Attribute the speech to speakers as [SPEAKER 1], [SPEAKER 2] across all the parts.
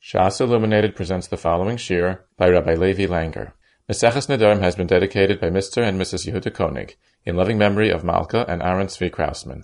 [SPEAKER 1] Shas Illuminated presents the following shir by Rabbi Levi Langer. Maseches Nedarim has been dedicated by Mr. and Mrs. Yehuda Koenig in loving memory of Malka and Aaron Tzvi Krausman.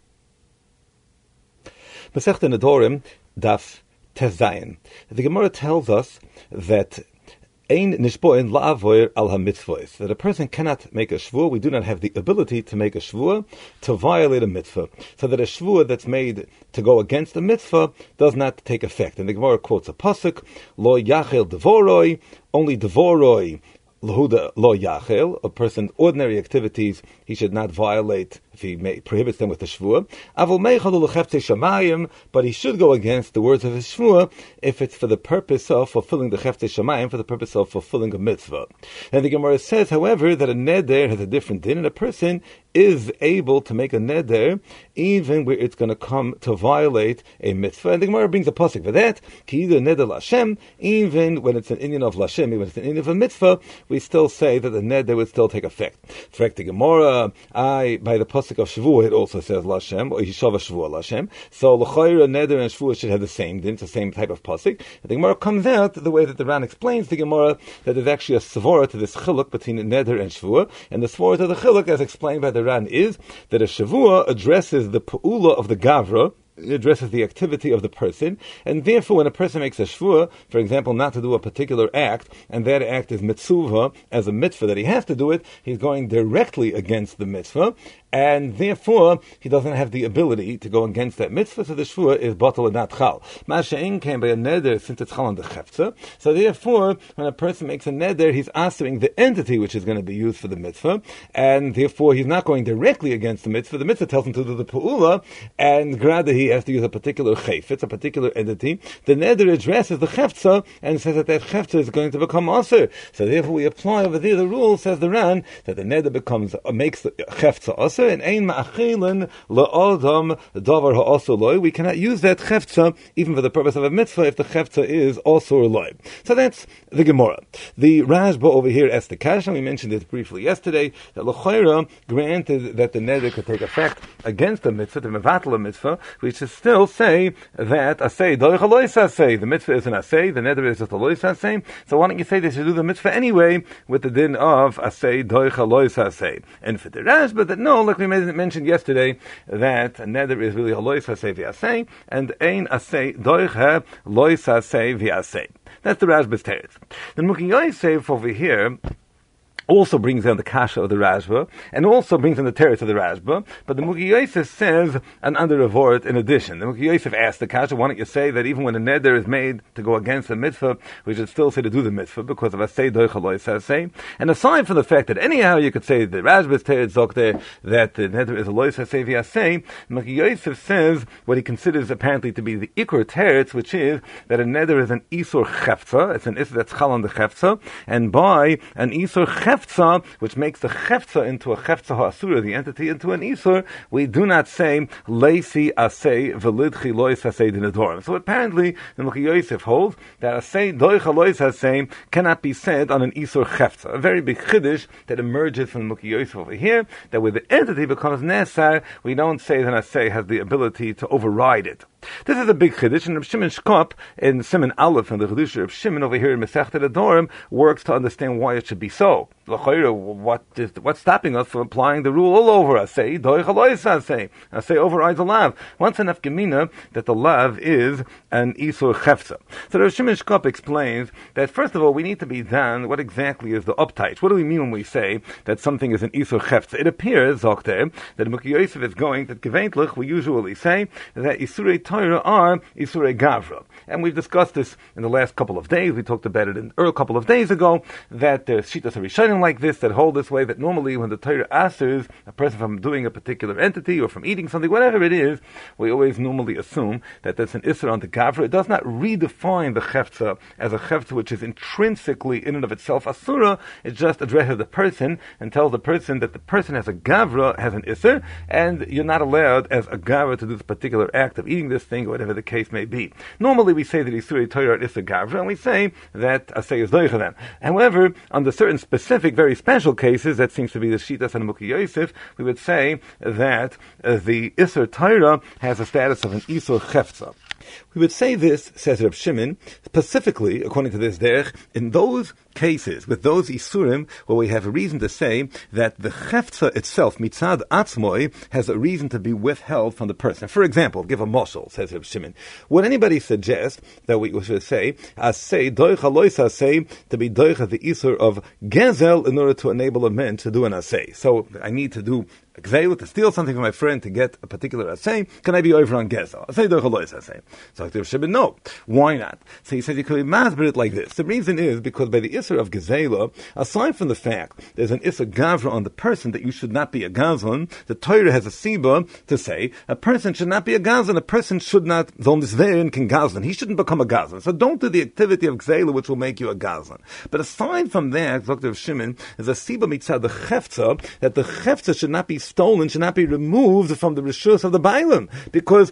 [SPEAKER 2] Masechta Nedarim, Daf Tezayin. The Gemara tells us that Ein nishboin la'avoir al ha-mitzvahs, that a person cannot make a shvua. We do not have the ability to make a shvua to violate a mitzvah, so that a shvua that's made to go against a mitzvah does not take effect. And the Gemara quotes a pasuk, lo yachel devoroi, only devoroi Lahuda lo yachel, a person's ordinary activities he should not violate if he prohibits them with the shvua. Avol meichal lecheftzei shamayim, but he should go against the words of his shvua if it's for the purpose of fulfilling the cheftzei shamayim, for the purpose of fulfilling a mitzvah. And the Gemara says, however, that a neder has a different din, and a person is able to make a neder even where it's going to come to violate a mitzvah. And the Gemara brings a pasuk for that, ki either neder l'Hashem, even when it's an inyan of l'Hashem, even when it's an inyan of a mitzvah, we still say that the neder would still take effect. Correct the Gemara, by the pasuk of Shavuot, it also says l'Hashem, or Yishava Shavuot l'Hashem. So l'chayra, neder, and Shavuot should have the same din, it's the same type of pasuk. And the Gemara comes out the way that the Ran explains the Gemara, that there's actually a svara to this chiluk between neder and Shavuot, and the svara to the chiluk, as explained by the Ran, is that a Shavuot addresses the pa'ula of the gavra, it addresses the activity of the person, and therefore when a person makes a shvua, for example, not to do a particular act, and that act is mitzvah as a mitzvah that he has to do it, he's going directly against the mitzvah, and therefore he doesn't have the ability to go against that mitzvah, so the shvua is batal and not chal. Masha'in came by a neder since it's chal on the chefza, so therefore when a person makes a neder, he's answering the entity which is going to be used for the mitzvah, and therefore he's not going directly against the mitzvah. The mitzvah tells him to do the pa'ula, and grada he has to use a particular chayfetz, a particular entity. The neder addresses the chefza and says that chefza is going to become aser. So therefore we apply over there the rule, says the Ran, that the neder makes the chefza aser, and ein ma'achilin la'adam davar ha'aser loy. We cannot use that chefza even for the purpose of a mitzvah if the chefza is aser loy. So that's the Gemara. The Rashba over here asks the kasha, we mentioned it briefly yesterday, that l'chayra, granted that the neder could take effect against the mitzvah, to mevatel a mitzvah, we should still say that asay doich alois asay. The mitzvah is an asay, the neder is just alois asay. So why don't you say they should do the mitzvah anyway with the din of asay doich alois asay? And for the Rashba, that no, like we mentioned yesterday, that neder is really alois asay v'asay, and ein asay doich lois asay v'asay. That's the Rashba's teretz. The Mukhi Yosef over here also brings down the kasha of the Rashba, and also brings down the teretz of the Rashba, but the Mukhi Yosef says an under a vort in addition. The Mukhi Yosef asked the kasha, why don't you say that even when a neder is made to go against a mitzvah, we should still say to do the mitzvah, because of asay doich alois asay. And aside from the fact that anyhow you could say the Rashba's teretz zokte that the neder is alois asay v'asay, Mukhi Yosef says what he considers apparently to be the ikor teretz, which is that a neder is an isur chefza, it's an isur that's chal on the chefza, and by an isur chefza, which makes the chefza into a chefza ha'asura, the entity into an isur, we do not say leisi asay v'lidchi lois asay dinadorim. So apparently the Mukhi Yosef holds that asay doich lois asay cannot be said on an isur chefza. A very big chiddush that emerges from the Mukhi Yosef over here, that when the entity becomes nesar, we don't say that asay has the ability to override it. This is a big chiddush, and Reb Shimon Shkop in Siman Aleph and the chiddush of Shimon over here in Masechta Nedarim works to understand why it should be so. What's stopping us from applying the rule all over us? Say doich alois asay. Asay overrides the lav. Once enough gemina that the lav is an isur chefza. So Reb Shimon Shkop explains that first of all we need to be done. What exactly is the uptight? What do we mean when we say that something is an isur chefza? It appears, Zokte, that Mukhi Yosef is going that geveintlich we usually say that isurei Torah are isurei gavra, and we've discussed this in the last couple of days. We talked about it a couple of days ago that there's shitas harishonim like this that hold this way, that normally when the Torah asks a person from doing a particular entity or from eating something, whatever it is, we always normally assume that that's an isur on the gavra. It does not redefine the chefza as a chefza which is intrinsically in and of itself asura. It just addresses the person and tells the person that the person has a gavra, has an isur, and you're not allowed as a gavra to do this particular act of eating this thing or whatever the case may be. Normally we say that isurei Torah are isur gavra, and we say that asay is doich them. However, under certain specific, very special cases, that seems to be the shitas and Mukhi Yosef, we would say that the isur Torah has a status of an isur chefza. We would say this, says Reb Shimon, specifically, according to this derech, in those cases, with those isurim, where we have a reason to say that the cheftza itself, mitzad atzmoi, has a reason to be withheld from the person. For example, give a moshel, says Reb Shimon. Would anybody suggest that we should say, asay, doicha lois asay, to be doicha the isur of gezel in order to enable a man to do an asay? So I need to do to steal something from my friend to get a particular asay, can I be over on gezel? Asay doicha lois asay. So Reb Shimon, no. Why not? So he says you could masber it like this. The reason is because by the isur of gezela, aside from the fact there's an isur gavra on the person that you should not be a gazlan, the Torah has a siba to say a person should not be a gazlan, a person should not zon can gazlan. He shouldn't become a gazlan. So don't do the activity of gezela which will make you a gazlan. But aside from that, Dr. Shimon, there's a siba mitzad the cheftza, that the cheftza should not be stolen, should not be removed from the rishus of the bailam, because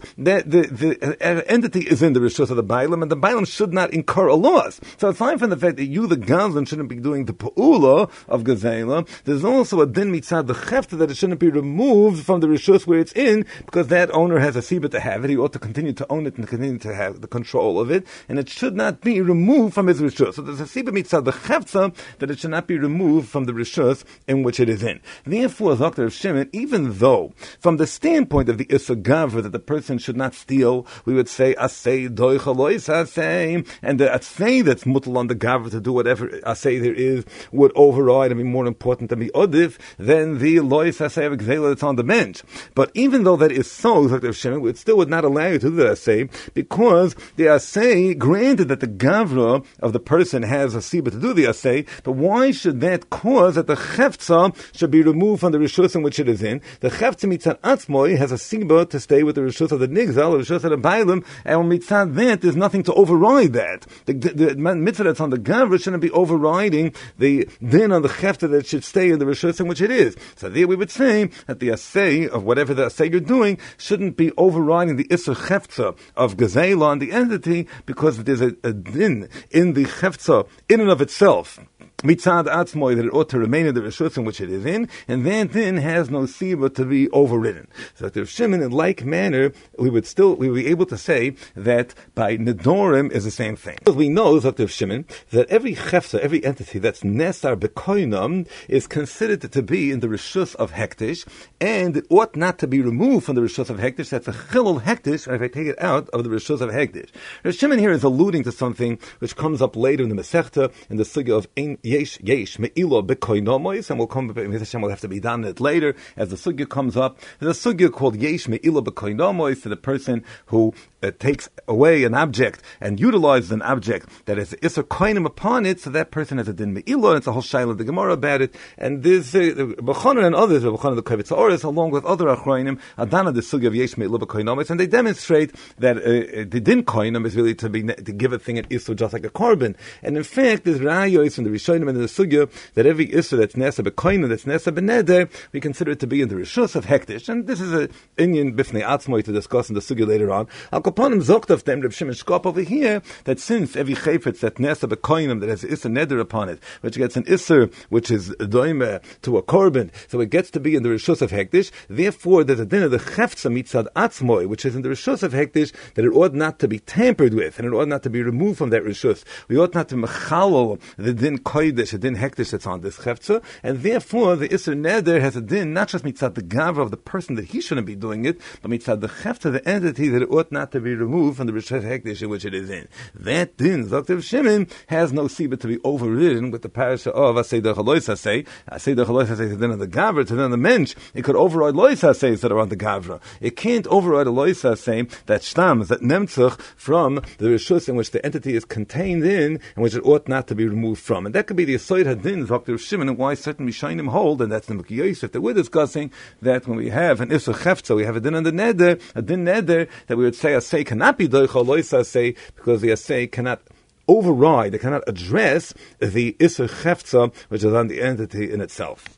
[SPEAKER 2] the entity is in the rishus of the bailam, and the bailam should not incur a loss. So aside from the fact that you, the gazlan, shouldn't be doing the pa'ula of gazela, there's also a din mitzad the chefta that it shouldn't be removed from the rishus where it's in, because that owner has a siba to have it. He ought to continue to own it and continue to have the control of it, and it should not be removed from his rishus. So there's a siba mitzad the chefta that it should not be removed from the rishus in which it is in. Therefore, Dr. Shimon, even though from the standpoint of the Issa Gavra that the person should not steal, we would say asay doicha lois asay, and the asay that's mutal on the Gavra to do whatever asay there is would override and be more important than the odif than the lois asay of gzela that's on the bench. But even though that is so, Dr. Shimon, it still would not allow you to do the asay, because the asay, granted that the Gavra of the person has a siba to do the asay, but why should that cause that the cheftza should be removed from the rishus in which it is in? The cheftza mitzad atzmoi has a siba to stay with the rishus of the nigzal, the rishus of the bailim, and mitzad that there's nothing to override that. The mitzvah that's on the gavra shouldn't be overriding the din on the chefta that should stay in the rishus in which it is. So there we would say that the assay of whatever the assay you're doing shouldn't be overriding the isser chefta of gazela on the entity, because there's a din in the chefta in and of itself, mitzad atzmoi, that it ought to remain in the rishus in which it is in, and that din has no siba to be overridden. So Dr. Shimon, in like manner, we would be able to say that by nedorim is the same thing. Because we know, Dr. Shimon, that every chefsa, every entity that's nesar bekoinam is considered to be in the rishus of hektish, and it ought not to be removed from the rishus of hektish. That's a chilul hektish, if I take it out of the rishus of hektish. Dr. Shimon here is alluding to something which comes up later in the Masechta, in the sugya of yesh me'ilo bekoinomois, and we'll have to be done it later as the sugya comes up. There's a sugya called yesh me'ilo bekoinomois, to the person who takes away an object and utilizes an object that has isser koinim upon it, so that person has a din me'ilo, and it's a whole shaila of the Gemara about it. And this B'chonon and others, B'chonon the Kavitz Oris, along with other achronim, adana the sugya of yesh me'ilo bekoinomois, and they demonstrate that the din koinim is really to give a thing an isser just like a korban. And in fact, there's rayos from the Rishonim and the sugya that every isser that's nesa bekoinim, that's nesa beneder, we consider it to be in the rishus of hektish. And this is an Inyan bifnei atzmoi to discuss in the sugya later on. Al kaponim zokt of them, Reb Shimon Shkop over here, that since every chayfetz that nesa bekoinim, that has an isser neder upon it, which gets an isser which is doime to a korban, so it gets to be in the rishus of hektish. Therefore, there's a din of the cheftza mitzad atzmoi, which is in the rishus of hektish, that it ought not to be tampered with, and it ought not to be removed from that rishus. We ought not to mechalol the din kodesh, a din hektish that's on this cheftza, and therefore the isser neder has a din not just mitzad the gavra of the person that he shouldn't be doing it, but mitzad the cheftza, the entity, that it ought not to be removed from the rishus hektish in which it is in. That din, Dr. Shimon, has no siba to be overridden with the parasha of asay derech lois asay. Asay derech lois asay to the din of the gavra, to the din of the mensch. It could override lois asays that are on the gavra. It can't override a lois asay that shtams, that nemtzach, from the rishus in which the entity is contained in, and which it ought not to be removed from. And that could be the Yesod Hadin, Dr. Shimon, and why certain Mishayim hold, and that's the Mekhi Yosef that we're discussing, that when we have an Isser Chefza, we have a din on the neder, a din neder, that we would say asay cannot be doicha lois asay, because the asay cannot override, it cannot address the Isser Chefza, which is on the entity in itself.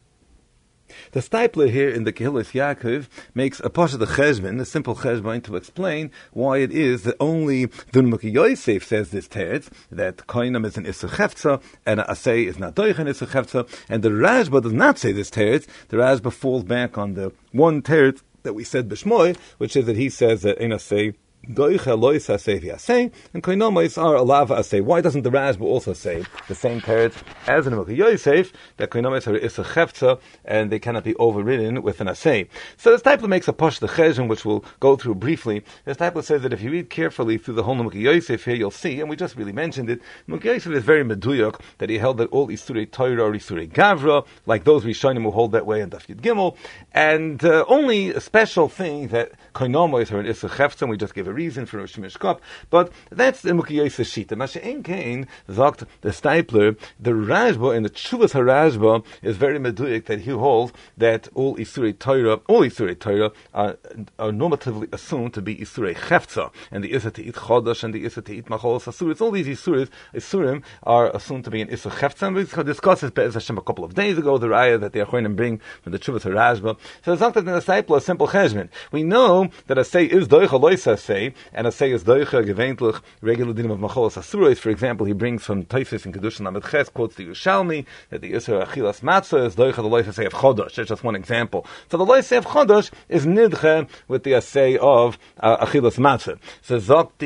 [SPEAKER 2] The Stipler here in the Kehillas Yaakov makes a pasha the cheshbon, a simple cheshbon, to explain why it is that only the Mekhi Yosef says this teretz, that koinam is an isser chefza, and asay is not doich an isser chefza, and the Rashba does not say this teretz. The Rashba falls back on the one teretz that we said b'shmoi, which is that he says that ein asay Doicha loisa say the asay, and koinomois are alava asay. Why doesn't the Rashba also say the same teretz as in Milki Yosef, that koinomois are isa chefza, and they cannot be overridden with an asay? So this type makes a push the cheshon, which we'll go through briefly. This type says that if you read carefully through the whole Milki Yosef here, you'll see, and we just really mentioned it, Milki Yosef is very meduyok, that he held that all Isurei Torah are Isurei Gavra, like those Rishonim who hold that way in Daf Yud Gimel, and only a special thing that koinomois are an isa chefza, and we just give a reason for Rosh Mishkop, but that's the Milki Yosef Shita. Masha'en Kain, sagt the Stipler, the Rashba, and the Tshuvas HaRashba is very meduyik that he holds that all Isurei Torah are normatively assumed to be Isurei Chefza, and the Issa to eat Chodesh, and the Issa to eat Macholos Asuris, all these Isurim are assumed to be an Issa Chefza, and we discussed this Be'ez Hashem a couple of days ago, the Raya that the Achronim bring from the Tshuvas HaRashba. So sagt that in the Stipler, a simple cheshbon. We know that a say is Doicha Loisa say, and a say is Doicha Geventlich, regular dinim of Macholos Asuros. For example, he brings from Taisis and Kedushin Lamed Ches, quotes the Yerushalmi, that the Isra Achilas Matzah is Doicha the Loisa say of Chodosh. That's just one example. So the Loisa of Chodosh is Nidche with the assay of Achilas Matzah. So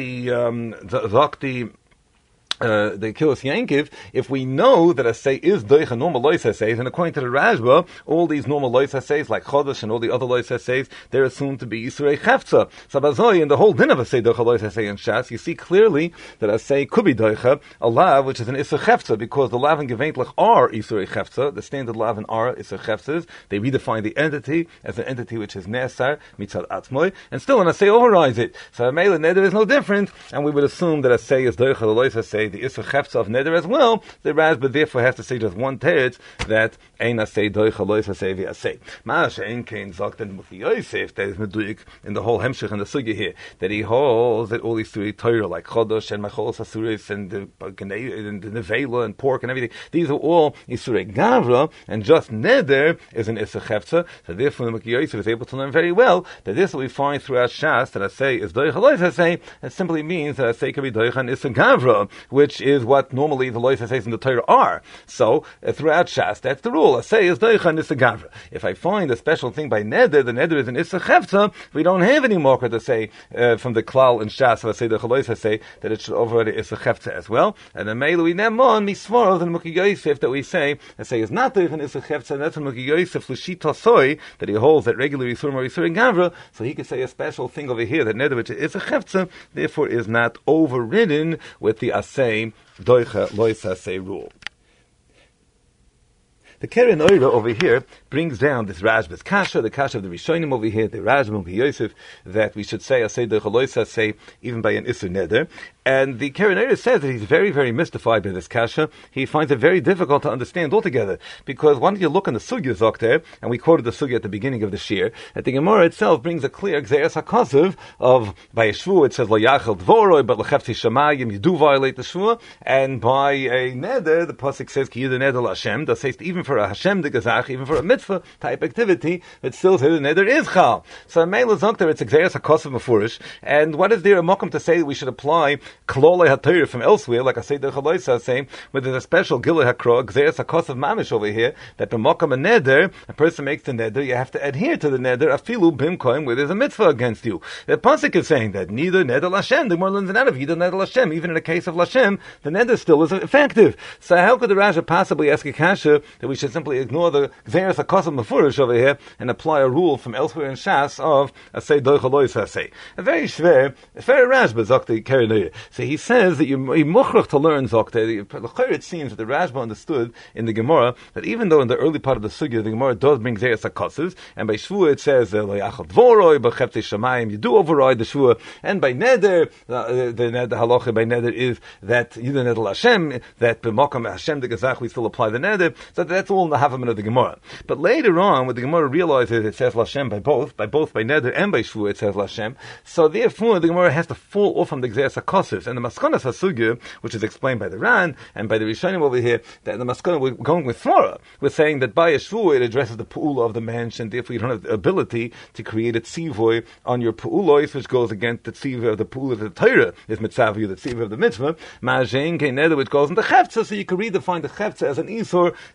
[SPEAKER 2] the Kilos Yankiv, if we know that a say is doicha normal lois essays, and according to the Rashba, all these normal lois essays, like Chodesh and all the other lois essays, they're assumed to be Yisrei Chefza. So Bazoi, in the whole din of a say doicha lois essay in Shas, you see clearly that a say could be doicha, a lav, which is an Yisrei Chefza, because the lav and Geventlich are Yisrei Chefza, the standard lav and are Yisrei Chefzas, they redefine the entity as an entity which is Nesar, Mitzad Atzmoi, and still when a say overrides it. So a Mele Neder is no different, and we would assume that a say is doicha the lois essay, the Issa Chefza of Neder as well, the Rashba therefore has to say just one teretz, that Ein Asay Doicha Lois Asay V'Asay. Ma'ash Ein Kein sagt in Milki Yosef, that is meduyik in the whole Hemshech and the Sugya here, that he holds that all these three Torah, like Chodosh and Macholos Asuris and the Nevela and pork and everything, these are all Isurei Gavra, and just Neder is an Issa Chefza, so therefore the Milki Yosef is able to learn very well that this we find throughout Shas, that Asay is Doicha Lois Asay, it simply means that Asay can be Doicha and Issa Gavra, which is what normally the lois says in the Torah are. So throughout Shas, that's the rule. A say is doicha and issa gavra. If I find a special thing by neder, the neder is an issa chefza. We don't have any more to say from the klal and Shas of a say the lois say that it should override issa chefza as well. And then meilu we nemon mismor than Milki Yosef that we say a say is not doicha and issa chefza. And that's from Milki Yosef l'shita soy that he holds that regular yisurim or yisurim gavra. So he could say a special thing over here that neder which is issa chefza therefore is not overridden with the asay doicha lois asay rule. The Keren Oira over here brings down this Rashba's kasha, the kasha of the Rishonim over here, the Rashba Milki Yosef, that we should say asay doicha lois asay even by an isur neder. And the Keren Oira says that he's very, very mystified by this kasha. He finds it very difficult to understand altogether, because why don't you look in the sugya zokter, and we quoted the sugya at the beginning of the shir, that the Gemara itself brings a clear gzeres hakosiv of by a shvu it says lo yachel dvoroi, but lechefti shamayim you do violate the shvu, and by a neder the pasuk says ki yidu neder l'Hashem, that says even for a Hashem de Gazach, even for a mitzvah type activity, it still says the neder is chal. So in Meila Zokter, it's a Gzeres HaKosav Mefurish, and what is there a mokum to say that we should apply Klolei HaTorah from elsewhere, like I say the Chaloisa saying, where there's a special Gilei HaKro, Gzeres HaKosav Mamish over here, that the mokum a neder, a person makes the neder, you have to adhere to the neder, afilu bimkoim, where there's a mitzvah against you. The pasuk is saying that neither neder Lashem, the more learns out of either neder Lashem, even in the case of Lashem, the neder still is effective. So how could the Raja possibly ask a kasha that we should simply ignore the Gzeres HaKosav Mefurish over here and apply a rule from elsewhere in Shas of Asay Doicha Lois Asay? A very shver, a very Rashba Zokte Keren Oira. So he says that you muchrach to learn Zokte. It seems that the Rashba understood in the Gemara that even though in the early part of the sugya the Gemara does bring Gzeres HaKosav, and by Shvua it says Lo Yachal Dvoroi B'Chefte Shamayim, you do override the Shvua, and by Neder the Neder halacha by Neder is that you the Neder Hashem, that b'Mokam Hashem de Gazach we still apply the Neder. So that's all in the Havaman of the Gemara. But later on, when the Gemara realizes it says Lashem by both by Neder and by Shvu, it says Lashem. So therefore, the Gemara has to fall off from the Gzeres HaKosav. And the Maskonas HaSugya, which is explained by the Ran and by the Rishonim over here, that the Maskana, we're going with Flora, we're saying that by a Shvu, it addresses the Pu'ula of the mensch, and therefore you don't have the ability to create a Tzivoy on your Pu'ulois, which goes against the Tzivoy of the Pu'ula of the Torah, is Mitzavu, the Tzivoy of the Mitzvah, Ma'ajein Kein Neder, which goes in the Chefza, so you can redefine the Chefza as an Isur, and a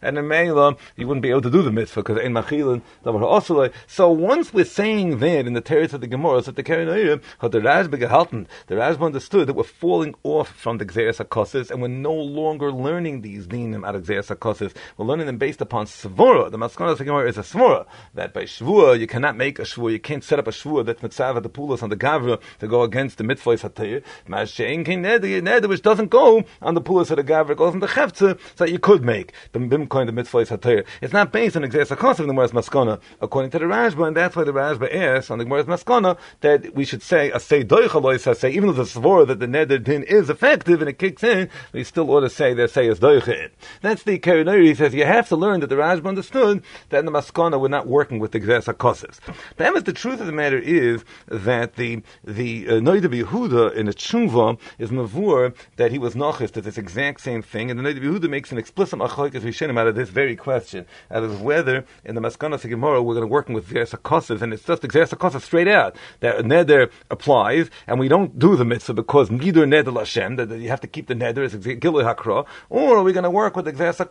[SPEAKER 2] Mela, you wouldn't be able to do the mitzvah because ein machilin davar ha'asulei. So once we're saying that in the teretz of the Gemara, that the Keren had the Rashba gehalten, the Rashba understood that we're falling off from the Gzeres HaKosis and we're no longer learning these dinim out of Gzeres HaKosis. We're learning them based upon Svora. The Maskana of the Gemara is a Svora, that by Shvua you cannot make a Shvua, you can't set up a Shvua that's mitzvah the pulas on the Gavra to go against the mitzvahs hatayr. Mashein kein neder which doesn't go on the pulas of the Gavra, it goes on the Chefza, so you could make bim coin the mitzvahs hatayr. It's not based on Gzeres HaKosis of the Gemara's Maskana, according to the Rashba, and that's why the Rashba asks on the Gemara's Maskana that we should say asay doicha lois asay, even though the svora that the neder din is effective and it kicks in, we still ought to say that say is doicha. That's the Keren. He says you have to learn that the Rashba understood that in the Maskana we're not working with the Gzeres HaKosis. But the truth of the matter is that the Noida Yehuda in the Tshuva is mavur that he was nachis to this exact same thing, and the Noida Yehuda makes an explicit machlokes rishonim out of this very question, out of whether in the Maskana Gemara we're going to working with Gzeres HaKosis, and it's just the Gzeres HaKosis straight out that neder applies, and we don't do the mitzvah because neither neder Hashem, that you have to keep the neder as Gilui Hakra, or are we going to work with the Gzeres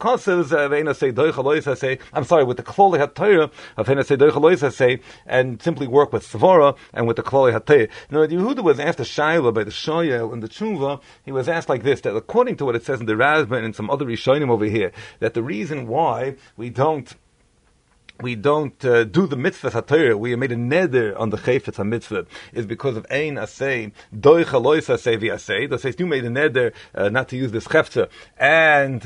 [SPEAKER 2] HaKosis, I'm sorry, with the Kloli HaTorah of Veina Sei Doicha Lois Hasei, and simply work with Svara and with the Kloli HaTorah. Now, Yehuda was asked a Shaila by the Shoyel in the Tshuva. He was asked like this, that according to what it says in the Rashba and in some other Rishonim over here, that the reason why we don't do the mitzvah hatayr, we made a neder on the chayfetz ha-mitzvah, is because of ein asay, doicha lois asay v'asay. That says you made a neder not to use this chefza, and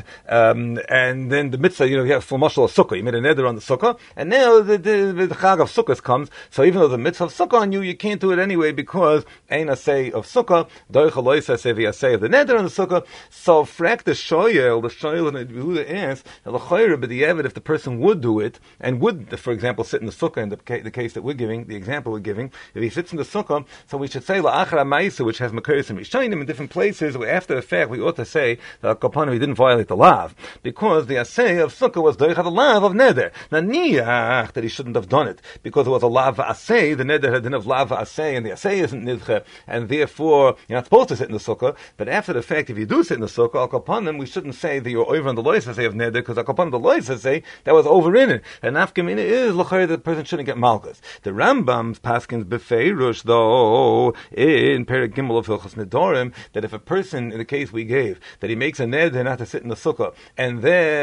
[SPEAKER 2] then the mitzvah, you have for mashal sukkah, you made a neder on the sukkah, and now the chag of sukkah comes, so even though the mitzvah of sukkah on you can't do it anyway because ein asay of sukkah, doicha lois asay v'asay of the neder on the sukkah. So frak the shoyel and Yehuda asks, l'chayre b'diavad, if the person would do it, and would, for example, sit in the sukkah in the case that we're giving, the example we're giving, if he sits in the sukkah, so we should say la'achar ha'maisa, which has makaris and rishonim in different places, after the fact we ought to say that Kapanu he didn't violate the lav, because the asay of sukkah was doicha the lav of neder. Now niach that he shouldn't have done it, because it was a lav asay, the neder had of lav asay, and the asay isn't nidche, and therefore you're not supposed to sit in the sukkah. But after the fact, if you do sit in the sukkah, al kapanim, we shouldn't say that you're over on the lois asay of neder, because al kapanim the lois asay that was over in it, and nafkamina is l'chayr that the person shouldn't get malchus. The Rambam's paskins befeirush though in Perek Gimel of Hilchos Nedorim that if a person, in the case we gave, that he makes a neder not to sit in the sukkah, and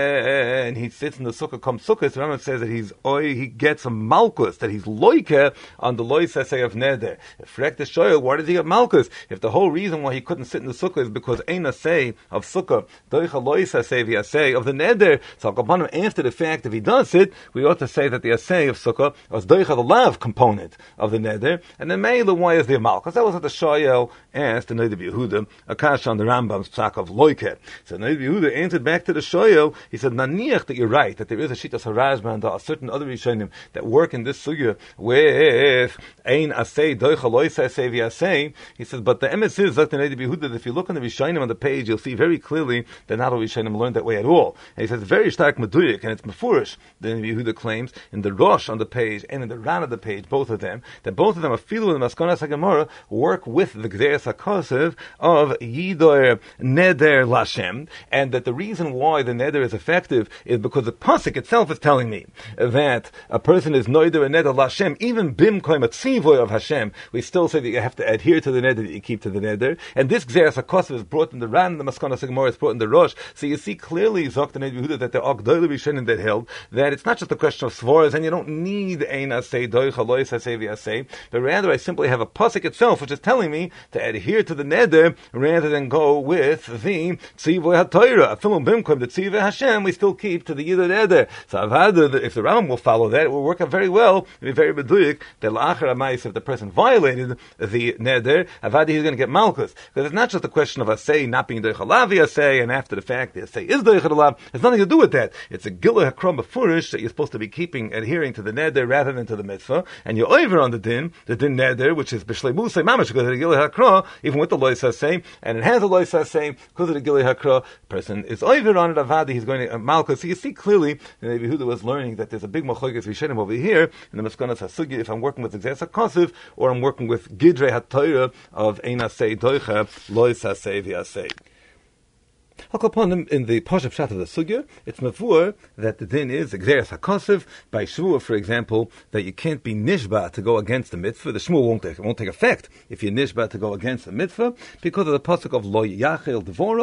[SPEAKER 2] then he sits in the sukkah, comes sukkah, the Rambam says that he gets a malchus, that he's loike on the lois asay of neder. If Frek the shoyel, why does he get malchus? If the whole reason why he couldn't sit in the sukkah is because ein asay of sukkah, doicha lois asay v'asay of the neder, so upon him after the fact, if he does sit, we ought to say that the asay of sukkah was doicha the lav component of the neder, and then meila, why is the malchus? That was what the shoyel asked the Noida Yehuda, Akash on the Rambam's psak of loike. So Noida Yehuda answered back to the shoyel. He said, naniach that you're right, that there is a shitas harajman, there are certain other rishonim that work in this sugya with ein asay doicha lois asay v'asay. He says, but the emes is that the Noida Yehuda, that if you look on the rishonim on the page, you'll see very clearly that not all rishonim learned that way at all. And he says very stark meduyik, and it's mefurish. The Noida Yehuda claims in the Rosh on the page and in the Ran of the page, both of them are filu in the Maskonas HaGemara work with the Gzeres HaKosev of Yidor Neder Lashem, and that the reason why the Neder is effective is because the Pasuk itself is telling me that a person is Noider and Neder Lashem, even Bim Koim Atzivoy of Hashem, we still say that you have to adhere to the Neder, that you keep to the Neder, and this Gzeres HaKosev is brought in the Ran, the Maskonas HaGemara is brought in the Rosh, so you see clearly, Zok the Noida Yehuda, that there are Gdolah Rishonim that held that it's not just a question of Svoras, and you don't need Ein Asay, Doicha Lois Asay V'Asay, but rather I simply have a pasuk itself which is telling me to adhere to the neder rather than go with the Tzivah HaTorah. Afilum Bimkom, the Tzivah Hashem, we still keep to the Yidor Neder. So if the Rambam will follow that, it will work out very well, it'll be very meduyik, that l'achar ha'mais, if the person violated the neder, avadi he's going to get malchus. Because it's not just a question of asay not being doicha lavi asay, and after the fact the asay is doicha lav. It's nothing to do with that. It's a gilui hakram b'furish that you're supposed to be adhering to the neder rather than to the mitzvah, and you're over on the din neder, which is b'shleimusay mamash, because of the gilui hakra, even with the lois hasay, and it has a lois hasay because of the gilui hakra, person is over on it, avadi he's going to malchus. So you see clearly that Yehuda was learning that there's a big machlokes rishonim over here in the Maskonas HaSugya, if I'm working with Gzeres HaKosev or I'm working with Gidrei HaTorah of Ein Asay Doicha Lois Hasay V'Asay. Hakoponim, in the Pasha Pshat of the Sugya, it's mavur that the din is Gzeres HaKosev, by Shvuah, for example, that you can't be nishba to go against the mitzvah. The Shvuah won't take effect if you're nishba to go against the mitzvah, because of the pasuk of Lo Yachel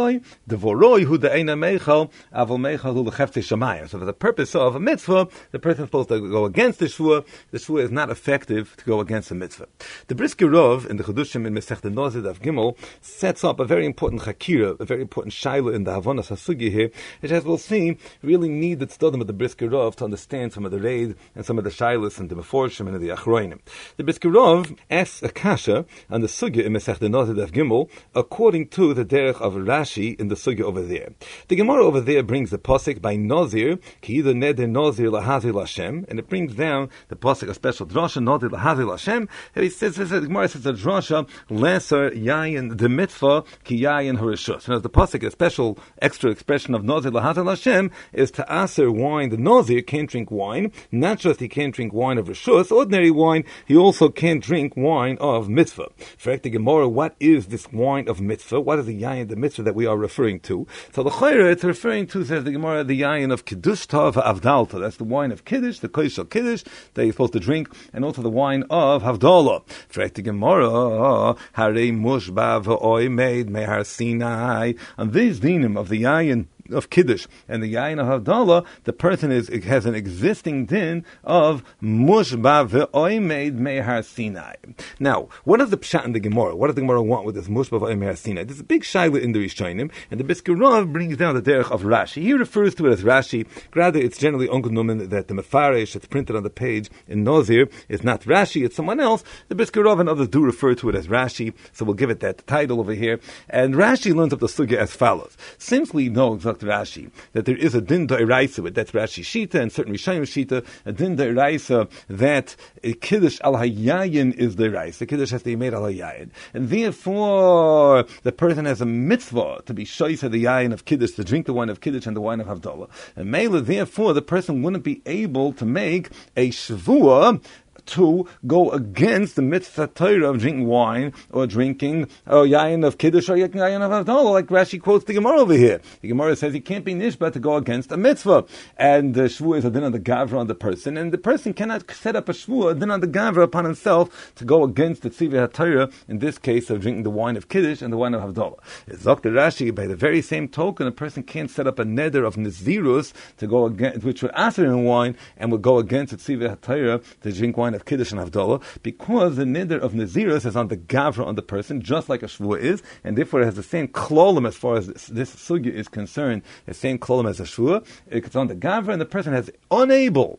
[SPEAKER 2] Devoroi Hu De'ena Meichal, Avol Meichal Hu L'Chefte Shamayim. So for the purpose of a mitzvah, the person is supposed to go against the Shvuah is not effective to go against the mitzvah. The Brisker Rov, in the Chedushim in Masechta Nozir Daf Gimel, sets up a very important chakira, a very important shaila in the Havonas HaSugya here, which, as we'll see, really need the tzedakah of the Brisker Rov to understand some of the raid and some of the shailas and the Meforshim and the Achroinim. The Brisker Rov asks a kasha on the Sugya in Masechta Nozir Daf Gimel according to the derech of Rashi in the Sugya over there. The Gemara over there brings the pasuk by Nozir, ki either neder Nozir lahazir Lashem, and it brings down the pasuk a special drasha, Nozir lahazir Lashem, and he says, the Gemara says the drasha, lesser yayin the mitzvah, ki yayin harishus. And as the pasuk, a special extra expression of Nozir lahazir Lashem, is to aser wine. The Nozir can't drink wine, not just he can't drink wine of rishus, ordinary wine, he also can't drink wine of mitzvah. For the Gemara, what is this wine of mitzvah? What is the yayin, the mitzvah that we are referring to? So the chayra, it's referring to, says the Gemara, the yayin of kiddushta v'avdalta. That's the wine of kiddush, the koshel kiddush that you're supposed to drink, and also the wine of havdalah. For the Gemara, harei mushba v'oy made mehar Sinai. On these dinim of the yayin of Kiddush and the Yayin of Havdalah, the person has an existing din of Mushba ve'oimed mehar Sinai. Now, what is the pshat in the Gemara? What does the Gemara want with this Mushba ve'oimed mehar Sinai? There's a big shaila in the Rishonim, and the Brisker Rov brings down the derech of Rashi. He refers to it as Rashi. Rather, it's generally ungenommen that the Mefaresh that's printed on the page in Nozir is not Rashi, it's someone else. The Brisker Rov and others do refer to it as Rashi, so we'll give it that title over here. And Rashi learns up the sugya as follows. Since we know Rashi that there is a din d'oraisa with that's Rashi Shita and certain Rishayim Shita, a din d'oraisa that a kiddush al hayayin is d'oraisa. The kiddush has to be made al hayayin, and therefore the person has a mitzvah to be shoysa the yayin of kiddush, to drink the wine of kiddush and the wine of havdalah. And mele, therefore, the person wouldn't be able to make a shvuah to go against the mitzvah Torah of drinking wine or drinking yayin of kiddush or yayin of havdalah, like Rashi quotes the Gemara over here. The Gemara says he can't be nishba to go against a mitzvah, and the shvuah is a din on the gavra on the person, and the person cannot set up a shvuah, a din on the gavra upon himself to go against the tzivah HaTorah, in this case of drinking the wine of kiddush and the wine of havdalah. It's Dr. Rashi, by the very same token, a person can't set up a neder of nazirus to go against, which would aser in wine and would go against the tzivah HaTorah to drink wine of Kiddush and Havdalah, because the neder of Nazirus is on the Gavra on the person, just like a Shvuah is, and therefore it has the same klolim as far as this sugya is concerned, the same klolim as a Shvuah. It's on the Gavra, and the person has unable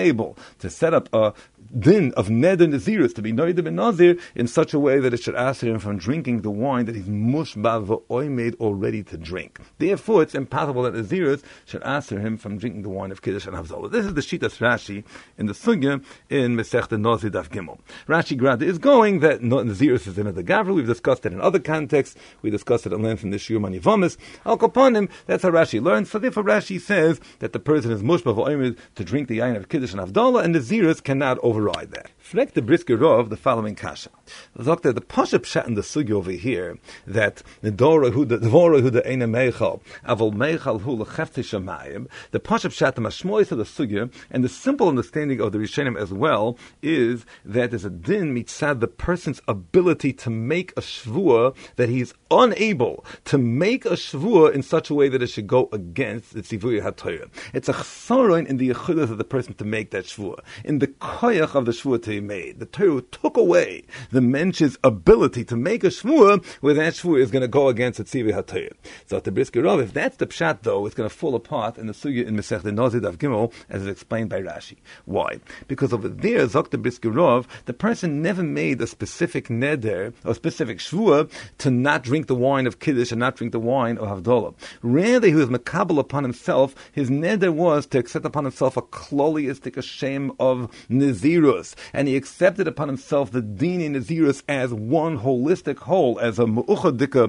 [SPEAKER 2] to set up a din of neder Nazirus, to be noida ben Nazir, in such a way that it should ask him from drinking the wine that he's mushba v'oimed already to drink. Therefore, it's impossible that Nazirus should ask him from drinking the wine of Kiddush and Havdalah. This is the Shitas Rashi in the Sugya in Masechta Nozir Daf Gimel. Rashi Grad is going that Nazirus is in the Gavra. We've discussed it in other contexts. We discussed it at length in the Shur Manivamis. Al Kaponim, that's how Rashi learns. So therefore, Rashi says that the person is mushba v'oimed to drink the yain of Kiddush and Havdalah, and Nazirus cannot override that. Frek the Brisker Rov the following kasha. Doctor, the pasha pshat in the sugya over here that the Dora hu the Eina Meichal Avol Meichal hu l'chefte shamayim. The pasha pshat, the mashmois of the sugya, and the simple understanding of the Rishonim as well, is that there's a din mitzad the person's ability to make a shvuah, that he's unable to make a shvuah in such a way that it should go against the tzivui HaTorah. It's a chsaron in the yechudas of the person to make that shvuah, in the koyach of the shvuah to be made. The Torah took away the mensch's ability to make a shvuah, where that shvuah is going to go against the tzivui HaTorah. So the Brisker Rov, if that's the pshat though, it's going to fall apart in the sugya in Masechta Nozir Daf Gimel, as is explained by Rashi. Why? Because over there, Zok the Brisker Rov, the person never made a specific neder, or specific shvuah, to not drink the wine of Kiddush and not drink the wine of Havdalah. Rather, he was makabel upon himself. His neder was to accept upon himself a kloliistic shem of Nazirus, and he accepted upon himself the dini Nazirus as one holistic whole, as a mu'uchadika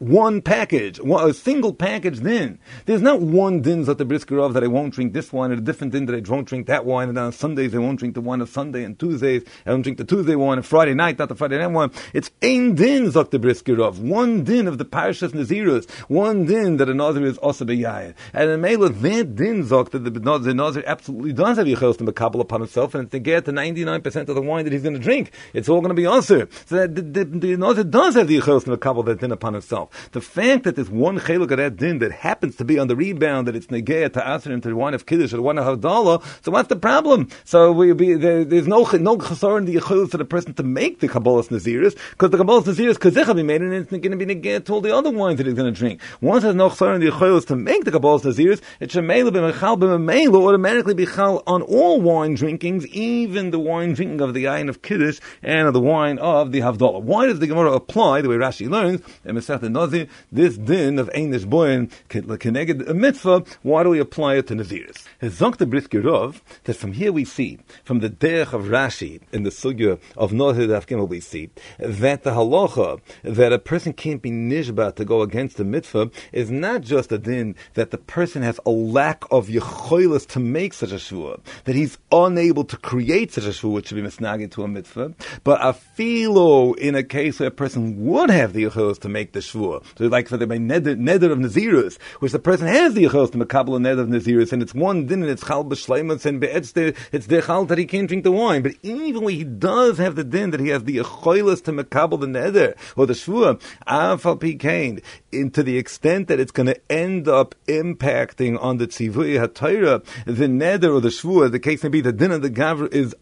[SPEAKER 2] one package, a single package din. There's not one din Zot the Brisker of that I won't drink this wine, and a different din that I won't drink that wine, and then on Sundays I won't drink the wine of Sunday, and Tuesdays I won't drink the Tuesday wine, and Friday night, not the Friday night wine. It's ein din Zot the Brisker of. One din of the Parshas Nazirus. One din that a Nazir is also b'yayin. And in Mela, that din Zot that the Nazir absolutely does have yichos to makabel upon himself, and it's to get to 99% of the wine that he's going to drink. It's all going to be also. So that the Nazir does have the yichos to makabel that din upon himself. The fact that there's one cheluk of that din that happens to be on the rebound, that it's negeah to aser into the wine of kiddush or the wine of havdalah, so what's the problem? So there's no chasar in the yichos for the person to make the kabbalas naziris, because the kabbalas naziris kazecha be made, and it's going to be negeah to all the other wines that he's going to drink. Once there's no chasar in the yichos to make the kabbalas naziris, it should automatically be chal on all wine drinkings, even the wine drinking of the ayin of kiddush and of the wine of the havdalah. Why does the Gemara apply the way Rashi learns in Masechet Nazir this din of ein nishboin keneged a mitzvah? Why do we apply it to naziris? Zok the Brisker Rov that from here we see, from the derech of Rashi in the sugya of Nazir Daf Gimel, we see that the halacha that a person can't be nishba to go against the mitzvah is not just a din that the person has a lack of yecholos to make such a shvua, that he's unable to create such a shvua which should be misnagid to a mitzvah, but afilo in a case where a person would have the yecholos to make the shvua. So like for the neder of nazirus, which the person has the yecholos to makabel a neder of nazirus, and it's one din and it's chal b'shleimus and it's the chal that he can't drink the wine. But even when he does have the din that he has the yecholos to makabel the neder or the shvua, afal pikein, to the extent that it's going to end up impacting on the tzivui haTorah, the neder or the shvua, the case may be the din of the gavra is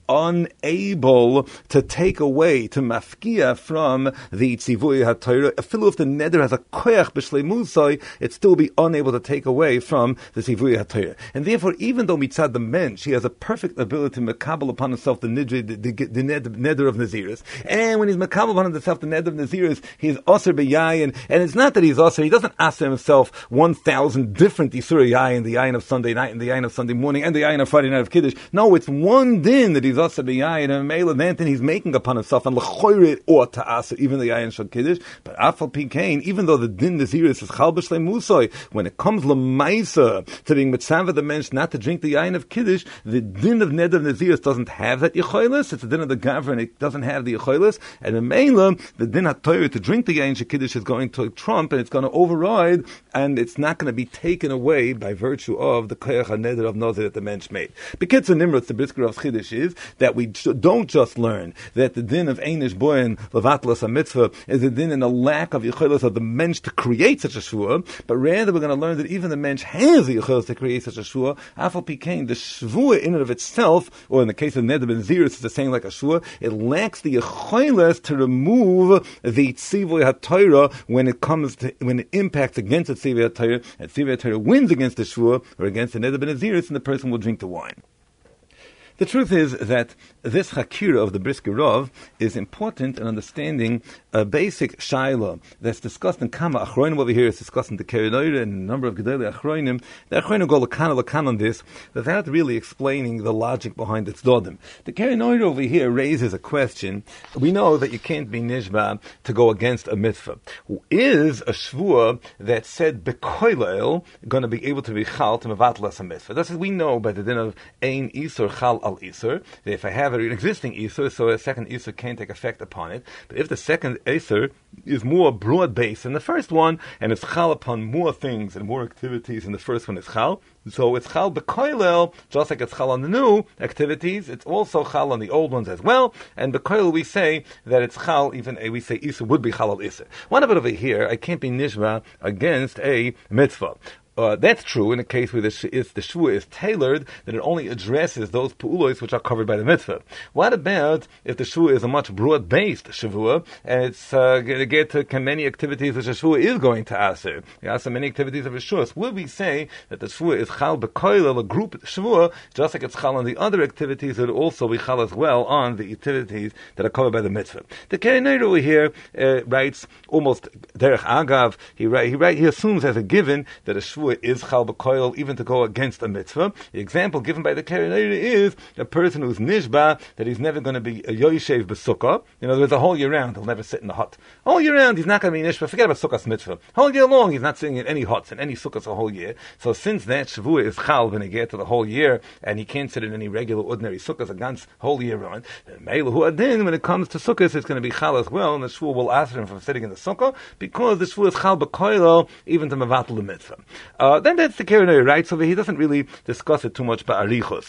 [SPEAKER 2] unable to take away, to mafkia from the tzivui haTorah. Even if the neder has a koyach b'shleimusai, it still be unable to take away from the tzivui haTorah. And therefore, even though mitzad the mensch, he has a perfect ability to makabel upon himself the neder of nazirus, and when he's makabel upon himself the neder of nazirus, he's aser b'yayin, and it's not that he's aser, he doesn't aser himself 1,000 different isur yayin, the yayin of Sunday night and the yayin of Sunday morning and the yayin of Friday night of kiddush. No, it's one din that he's aser b'yayin, and mele then he's making upon himself, and l'choyre it ought to aser even the yayin shal kiddush. But afal pikein, even though the din nazirus is chal b'shleimusai, when it comes l'maisa to being mitzvah the mensch not to drink the yayin of kiddush, the din of neder of nazirus doesn't have that yecholos. It's the din of the gavra, and it doesn't have the yecholos. And in mele, the din haTorah to drink the yayin shal kiddush is going to trump, and it's going to override, and it's not going to be taken away by virtue of the koyach neder of nazir that the mensch made. B'kitzur nimrutz, the Brisker of Chiddush is that we don't just learn that the din of einish boyin levatlas a mitzvah is a din in the lack of yicholos of the mensch to create such a shvua, but rather we're going to learn that even the mensch has the yicholos to create such a shvua. Afal pikein, the shvua in and of itself, or in the case of neder ben zirus, it's the same like a shvua, it lacks the yicholos to remove the tzivui haTorah when it impacts against the tzivui haTorah, and tzivui haTorah wins against the shvua or against the neder ben zirus, and the person will drink the wine. The truth is that this Hakira of the Brisker Rov is important in understanding a basic shaila that's discussed in Kama Achronim over here. It's discussed in the Kerinoira and a number of Gedolei Achronim. The Achronim go lakan on this without really explaining the logic behind its dodim. The Kerinoira over here raises a question. We know that you can't be nishba to go against a mitzvah. Is a shvua that said bekoilel going to be able to be chal to mevatlas a mitzvah? That's what we know by the din of ein isur chal al isur. If I have an existing isur, so a second isur can't take effect upon it. But if the second isur is more broad-based than the first one, and it's chal upon more things and more activities, and the first one is chal, so it's chal bekoilel, just like it's chal on the new activities, it's also chal on the old ones as well. And bekoilel, we say that it's chal, even we say isur would be chal al isur. One of it over here, I can't be nishva against a mitzvah. That's true in a case where the shvua is tailored, that it only addresses those pu'ulos which are covered by the mitzvah. What about if the shvua is a much broad-based shvua, and it's going to get to many activities which a shvua is going to aser? So many activities of a shvua. So will we say that the shvua is chal b'koilel, a group shvua, just like it's chal on the other activities, it will also be chal as well on the activities that are covered by the mitzvah? The Kerinoira over here writes almost derech agav. He assumes as a given that a shvua shvua is chal b'koil even to go against a mitzvah. The example given by the Keren Orah is a person who's nishba that he's never going to be a yoshev b'sukkah. In other words, the whole year round he'll never sit in the hut. All year round he's not going to be nishba. Forget about sukkah's mitzvah. Whole year long he's not sitting in any huts, in any sukkahs a whole year. So since that shvua is chal when he get to the whole year, and he can't sit in any regular ordinary sukkahs against whole year round, then when it comes to sukkahs it's going to be chal as well, and the shvua will ask him from sitting in the sukkah because the shvua is chal b'koilo even to mevatel the mitzvah. Then that's the Keren Orah, right? So he doesn't really discuss it too much ba'arichos.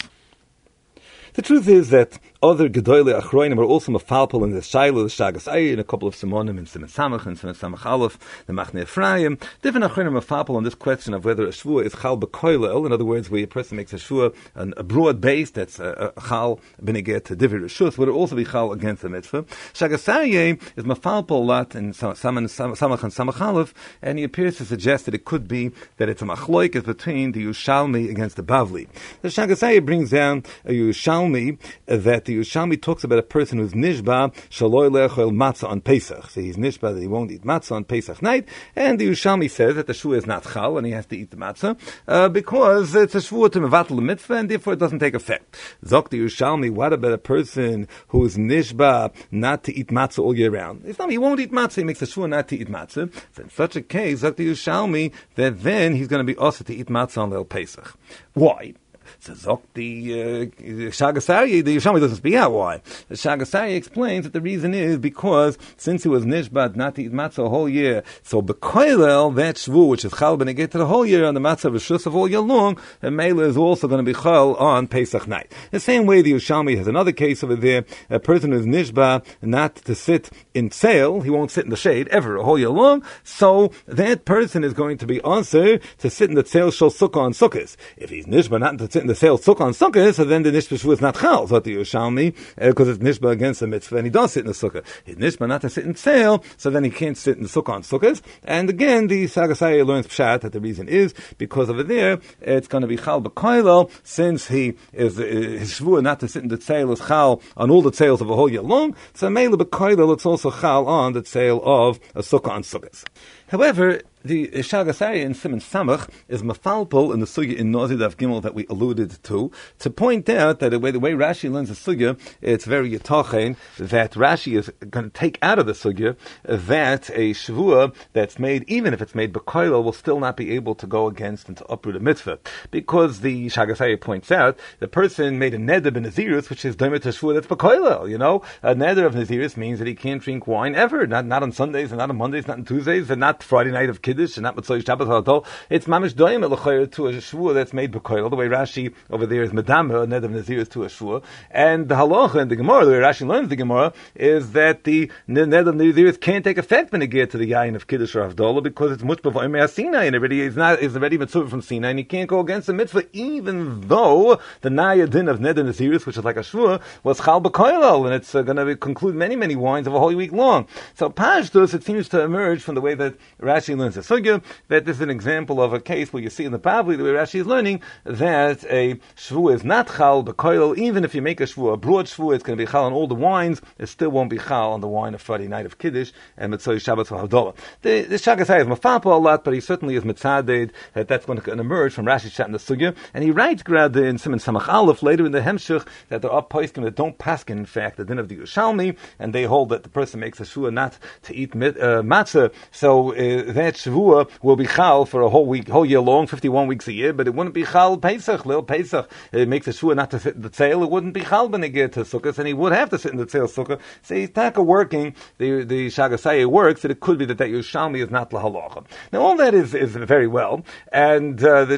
[SPEAKER 2] The truth is that other Gedolei Achroinim are also mafalpal in the Shaila, the Shagas Ayin, and a couple of Simonim in Siman Samach and Siman Samach Aleph, the Machne Ephraim. Different Achroinim mafalpal on this question of whether a shvua is chal b'koilel, in other words, where a person makes a shvua a broad base that's a chal b'neget to divir reshus, would it also be chal against the mitzvah? Shagas Ayin is mafalpal a lot in Samach and Samach Aleph, and he appears to suggest that it could be that it's a machloik is between the Yushalmi against the Bavli. The Shagas Ayin brings down a Yushalmi that the Yerushalmi talks about a person who's nishba shaloi le'echol matzah on Pesach. So he's nishba that he won't eat matzah on Pesach night, and the Yerushalmi says that the shvua is not chal and he has to eat the matzah because it's a shvua to mevatel the mitzvah and therefore it doesn't take effect. Zok the Yerushalmi, what about a person who is nishba not to eat matzah all year round? He won't eat matzah, he makes a shvua not to eat matzah. So in such a case, Zok the Yerushalmi, that then he's going to be also to eat matzah on Leil Pesach. Why? So Zok the Shagas Aryeh, the Yerushalmi doesn't speak out why. The Shagas Aryeh explains that the reason is because since he was nishbat not to eat matzah a whole year, so b'koilel, that shvu, which is chal b'neged to the whole year on the matzah reshus of all year long, and Mela is also going to be chal on Pesach night. The same way the Yerushalmi has another case over there, a person who is nishba not to sit in tzeil, he won't sit in the shade ever a whole year long, so that person is going to be answer to sit in the tzeil shel sukkah on sukkahs. If he's nishba not to sit in the sale sukkah on sukkah, so then the nishba shvu is not chal, so the Yerushalmi, because it's nishba against the mitzvah, and he does sit in the sukkah. He's nishba not to sit in sale, so then he can't sit in the sukkah on sukkahs. And again, the Shagas Aryeh learns pshat that the reason is because over there it's going to be chal b'koilel, since he is his shvu not to sit in the tzeil is chal on all the tzeils of a whole year long. So mele b'koilel it's also chal on the tzeil of a sukkah on sukkahs. However, the Shagas Aryeh in Siman Samach is mafalpal in the sugya in Nozid Daf Gimel that we alluded to point out that the way Rashi learns the sugya, it's very yitachen that Rashi is going to take out of the sugya that a shvua that's made, even if it's made b'koilel, will still not be able to go against and to uproot a mitzvah, because the Shagas Aryeh points out the person made a neder b'nazirus, which is domer to shvua that's b'koilel. A neder of nazirus means that he can't drink wine ever, not on Sundays and not on Mondays, not on Tuesdays, and not Friday night of Kiddush, and not Mitzvah Shabbos Haladol. It's mamish doim elachayr to a shvua that's made b'koil. The way Rashi over there is medama, a ned of nazirus to a shvua, and the halacha in the Gemara, the way Rashi learns the Gemara, is that the ned of nazirus can't take effect when it gets to the yayin of Kiddush or Havdalah because it's much before Sinai, and is already mitzvah from Sinai, and he can't go against the mitzvah, even though the naya din of ned of nazirus, which is like a shvua, was chal b'koil, and it's going to conclude many wines of a whole week long. So Pashtus, it seems to emerge from the way that Rashi learns the sugya, that this is an example of a case where you see in the Bavli, the way Rashi is learning, that a shvu is not chal b'koil, even if you make a shvu, a broad shvu, it's going to be chal on all the wines, it still won't be chal on the wine of Friday night of Kiddush and Mitzvah Shabbos Havdalah. The Shagas Aryeh is mafapa a lot, but he certainly is mitzaded that that's going to emerge from Rashi's chat in the sugya, and he writes grad in Siman Samach Aleph later in the Hemshech that there are poskim that don't paskin, in fact, the din of the Yerushalmi, and they hold that the person makes a shvu not to eat matzah, so that shvua will be chal for a whole year long, 51 weeks a year, but it wouldn't be chal Pesach, Lil Pesach. It makes a shvua not to sit in the tzeil, it wouldn't be chal b'neged to sukkahs, and he would have to sit in the tzeil sukkah. So he's taka working, the Shagas Aryeh works, that it could be that Yerushalmi is not lahalacha. Now all that is very well, and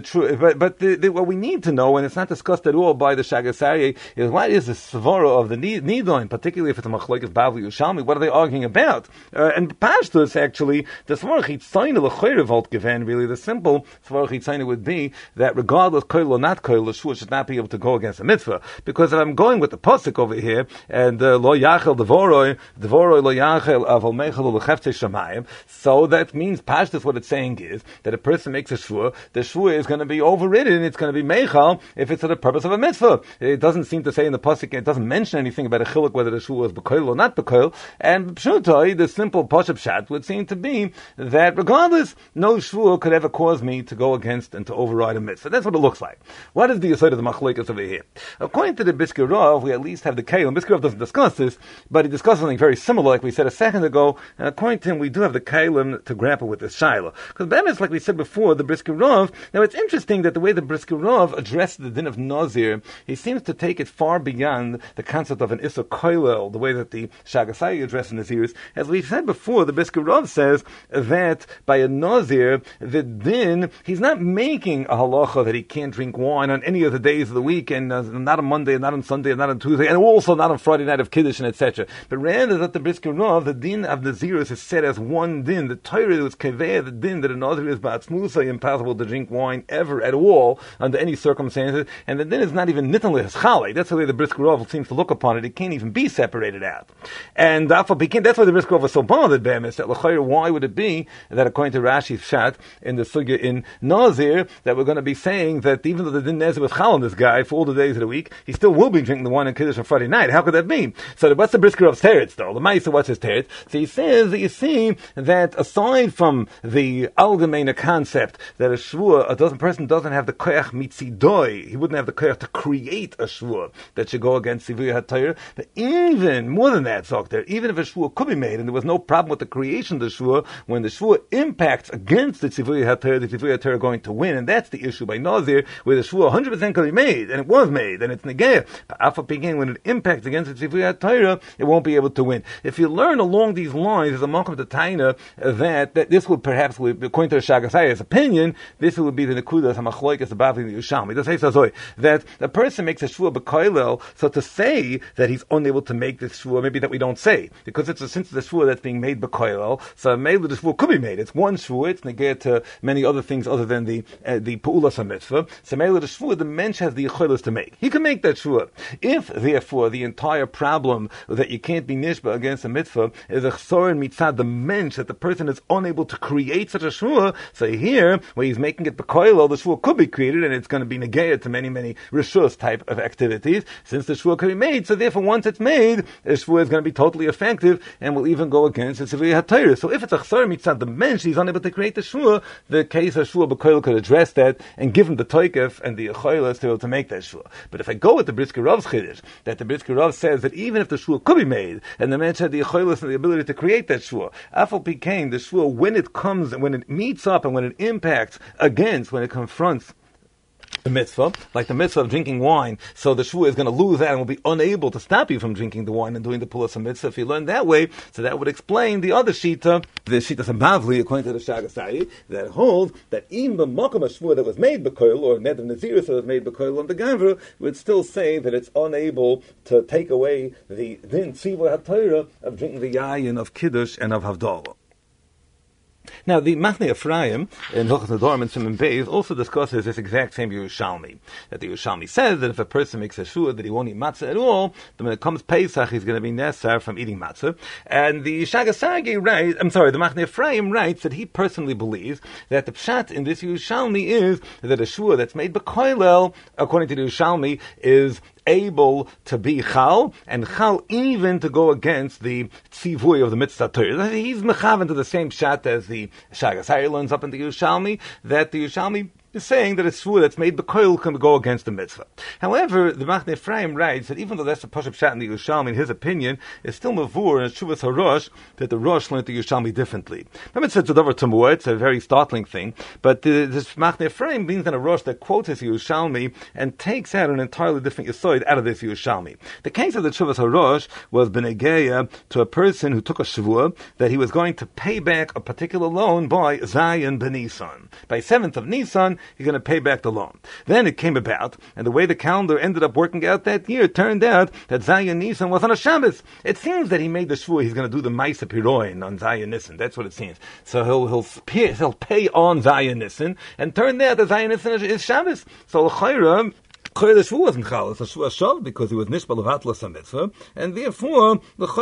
[SPEAKER 2] what we need to know, and it's not discussed at all by the Shagas Aryeh, is what is the svara of the Nidon, particularly if it's a machlokes Bavli Yerushalmi, what are they arguing about? And Pashtus, actually, the svara chitzayin l'chayre volt given, really the simple svara chitzayin would be that regardless koil or not koil, the shvua should not be able to go against a mitzvah. Because if I'm going with the pasuk over here, and lo yachel devoroi lo yachel avol mechel l'chefte shamayim, so that means Pashtus, what it's saying is that a person makes a shvua, the shvua is going to be overridden, it's going to be mechal if it's for the purpose of a mitzvah. It doesn't seem to say in the pasuk, it doesn't mention anything about a chiluk whether the shvua is b'koil or not b'koil, and pshutai, the simple pashup shat would seem to be that regardless regardless, no shvua could ever cause me to go against and to override a mitzvah. That's what it looks like. What is the aside of the machlokes over here? According to the Brisker Rav, we at least have the Kalim. Brisker Rav doesn't discuss this, but he discusses something very similar, like we said a second ago. And according to him, we do have the Kalim to grapple with this shaila. Because Bemis, like we said before, the Brisker Rav, now it's interesting that the way the Brisker Rav addressed the din of Nazir, he seems to take it far beyond the concept of an Issa Koilel, the way that the Shagasai addressed Naziris. As we said before, the Brisker Rav says that by a Nazir, the din, he's not making a halacha that he can't drink wine on any of the days of the week, and not on Monday, and not on Sunday, and not on Tuesday, and also not on Friday night of Kiddush, and etc. But rather that the Brisker Rav, the din of Naziris is set as one din. The Torah was kaveh, the din that a Nazir is ba'atzmusa, impossible to drink wine ever at all, under any circumstances, and the din is not even nitan le'eschale. That's the way the Brisker Rav seems to look upon it. It can't even be separated out. And that's why the Brisker Rav was so bothered by this, that l'chayr, why would it be that according to Rashi's Shat in the Sugya in Nazir, that we're going to be saying that even though the din Nazir was chal on this guy for all the days of the week, he still will be drinking the wine and Kiddush on Friday night. How could that be? So what's the Brisker Rav's teretz though? The Ma'aser, what's his teretz? So he says that you see that aside from the allgemeine concept that a shvua, a person doesn't have the koyach mitzidoi, he wouldn't have the koyach to create a shvua that should go against Sivui HaTorah, but even more than that, Zokter, even if a shvua could be made and there was no problem with the creation of the shvua, when the shvua impacts against the Tzivui HaTorah, the Tzivui HaTorah are going to win, and that's the issue by Nazir, where the shvua 100% could be made, and it was made, and it's negeah. But Alpha Pegin, when it impacts against the Tzivui HaTorah, it won't be able to win. If you learn along these lines, there's a mark of the Taina that this would perhaps, according to the Shagasai's opinion, this would be the Nekudas HaMachloikas above the Yerushalmi. It says that a person makes a shvua b'koilel, so to say that he's unable to make this shvua, maybe that we don't say, because since the shvua that's being made b'koilel, so maybe the shvua could be made. It's one shvua, it's negate to many other things other than the Pa'ulas HaMitzvah. So maybe the shvua, the mensch has the yicholos to make. He can make that shvua. If, therefore, the entire problem that you can't be nishba against a mitzvah is a chsorin mitzad the mensch, that the person is unable to create such a shvua, so here, where he's making it b'koilel, the shvua could be created, and it's going to be negate to many, many rishus type of activities, since the shvua can be made. So therefore, once it's made, the shvua is going to be totally effective, and will even go against the Tzivui HaTorah. So if it's a chsar mitzad the mensch, he's unable to create the shvua, the case of shvua b'koilel could address that, and give him the toikef and the yicholos to be able to make that shvua. But if I go with the Brisker Rav's chiddush, that the Brisker Rav says that even if the shvua could be made, and the mensch had the yicholos and the ability to create that shvua, afal pikein, the shvua, when it meets up and when it impacts against, when it confronts the mitzvah, like the mitzvah of drinking wine, so the shvua is going to lose that and will be unable to stop you from drinking the wine and doing the pulas mitzvah. If you learn that way, so that would explain the other shita, the shita Bavli, according to the Shagasai, that holds that even the makom shvua that was made b'koil, or ned of naziris that was made b'koil on the gavra, would still say that it's unable to take away the din tzivur haTorah of drinking the yayin of kiddush and of havdalah. Now, the Machne Ephraim in Hilchos Nedarim and Siman Beis also discusses this exact same Yerushalmi. That the Yerushalmi says that if a person makes a shua that he won't eat matzah at all, then when it comes Pesach, he's going to be nesar from eating matzah. And the Shagasagi writes, the Machne Ephraim writes that he personally believes that the pshat in this Yerushalmi is that a shua that's made b'koilel, according to the Yerushalmi, is able to be chal, and chal even to go against the tzivui of the mitzvah Torah. He's mechaven to the same pshat as the Shagasai learns up in the Yerushalmi, that the Yerushalmi is saying that a shvua that's made b'koil can go against the mitzvah. However, the Machne Ephraim writes that even though that's a pashup pshat in the Yerushalmi, in his opinion, it's still mavur in Shuvas HaRosh that the Rosh learned the Yerushalmi differently. Remember, it's a very startling thing, but this Machne Ephraim means that a Rosh that quotes his Yerushalmi and takes out an entirely different yisoid out of this Yerushalmi. The case of the Shuvas HaRosh was benegeya to a person who took a shvua that he was going to pay back a particular loan by Zayin B'Nisan. By 7th of Nisan, he's going to pay back the loan. Then it came about, and the way the calendar ended up working out that year, it turned out that Zayin Nisan was on a Shabbos. It seems that he made the shvua he's going to do the Maisa Piroin on Zayin Nisan. That's what it seems. So he'll pay on Zayin Nisan, and turned out that Zayin Nisan is Shabbos. So l'chayra, The shvu wasn't chal, it's a shvu shav because he was nishbal of atlas mitzvah, and therefore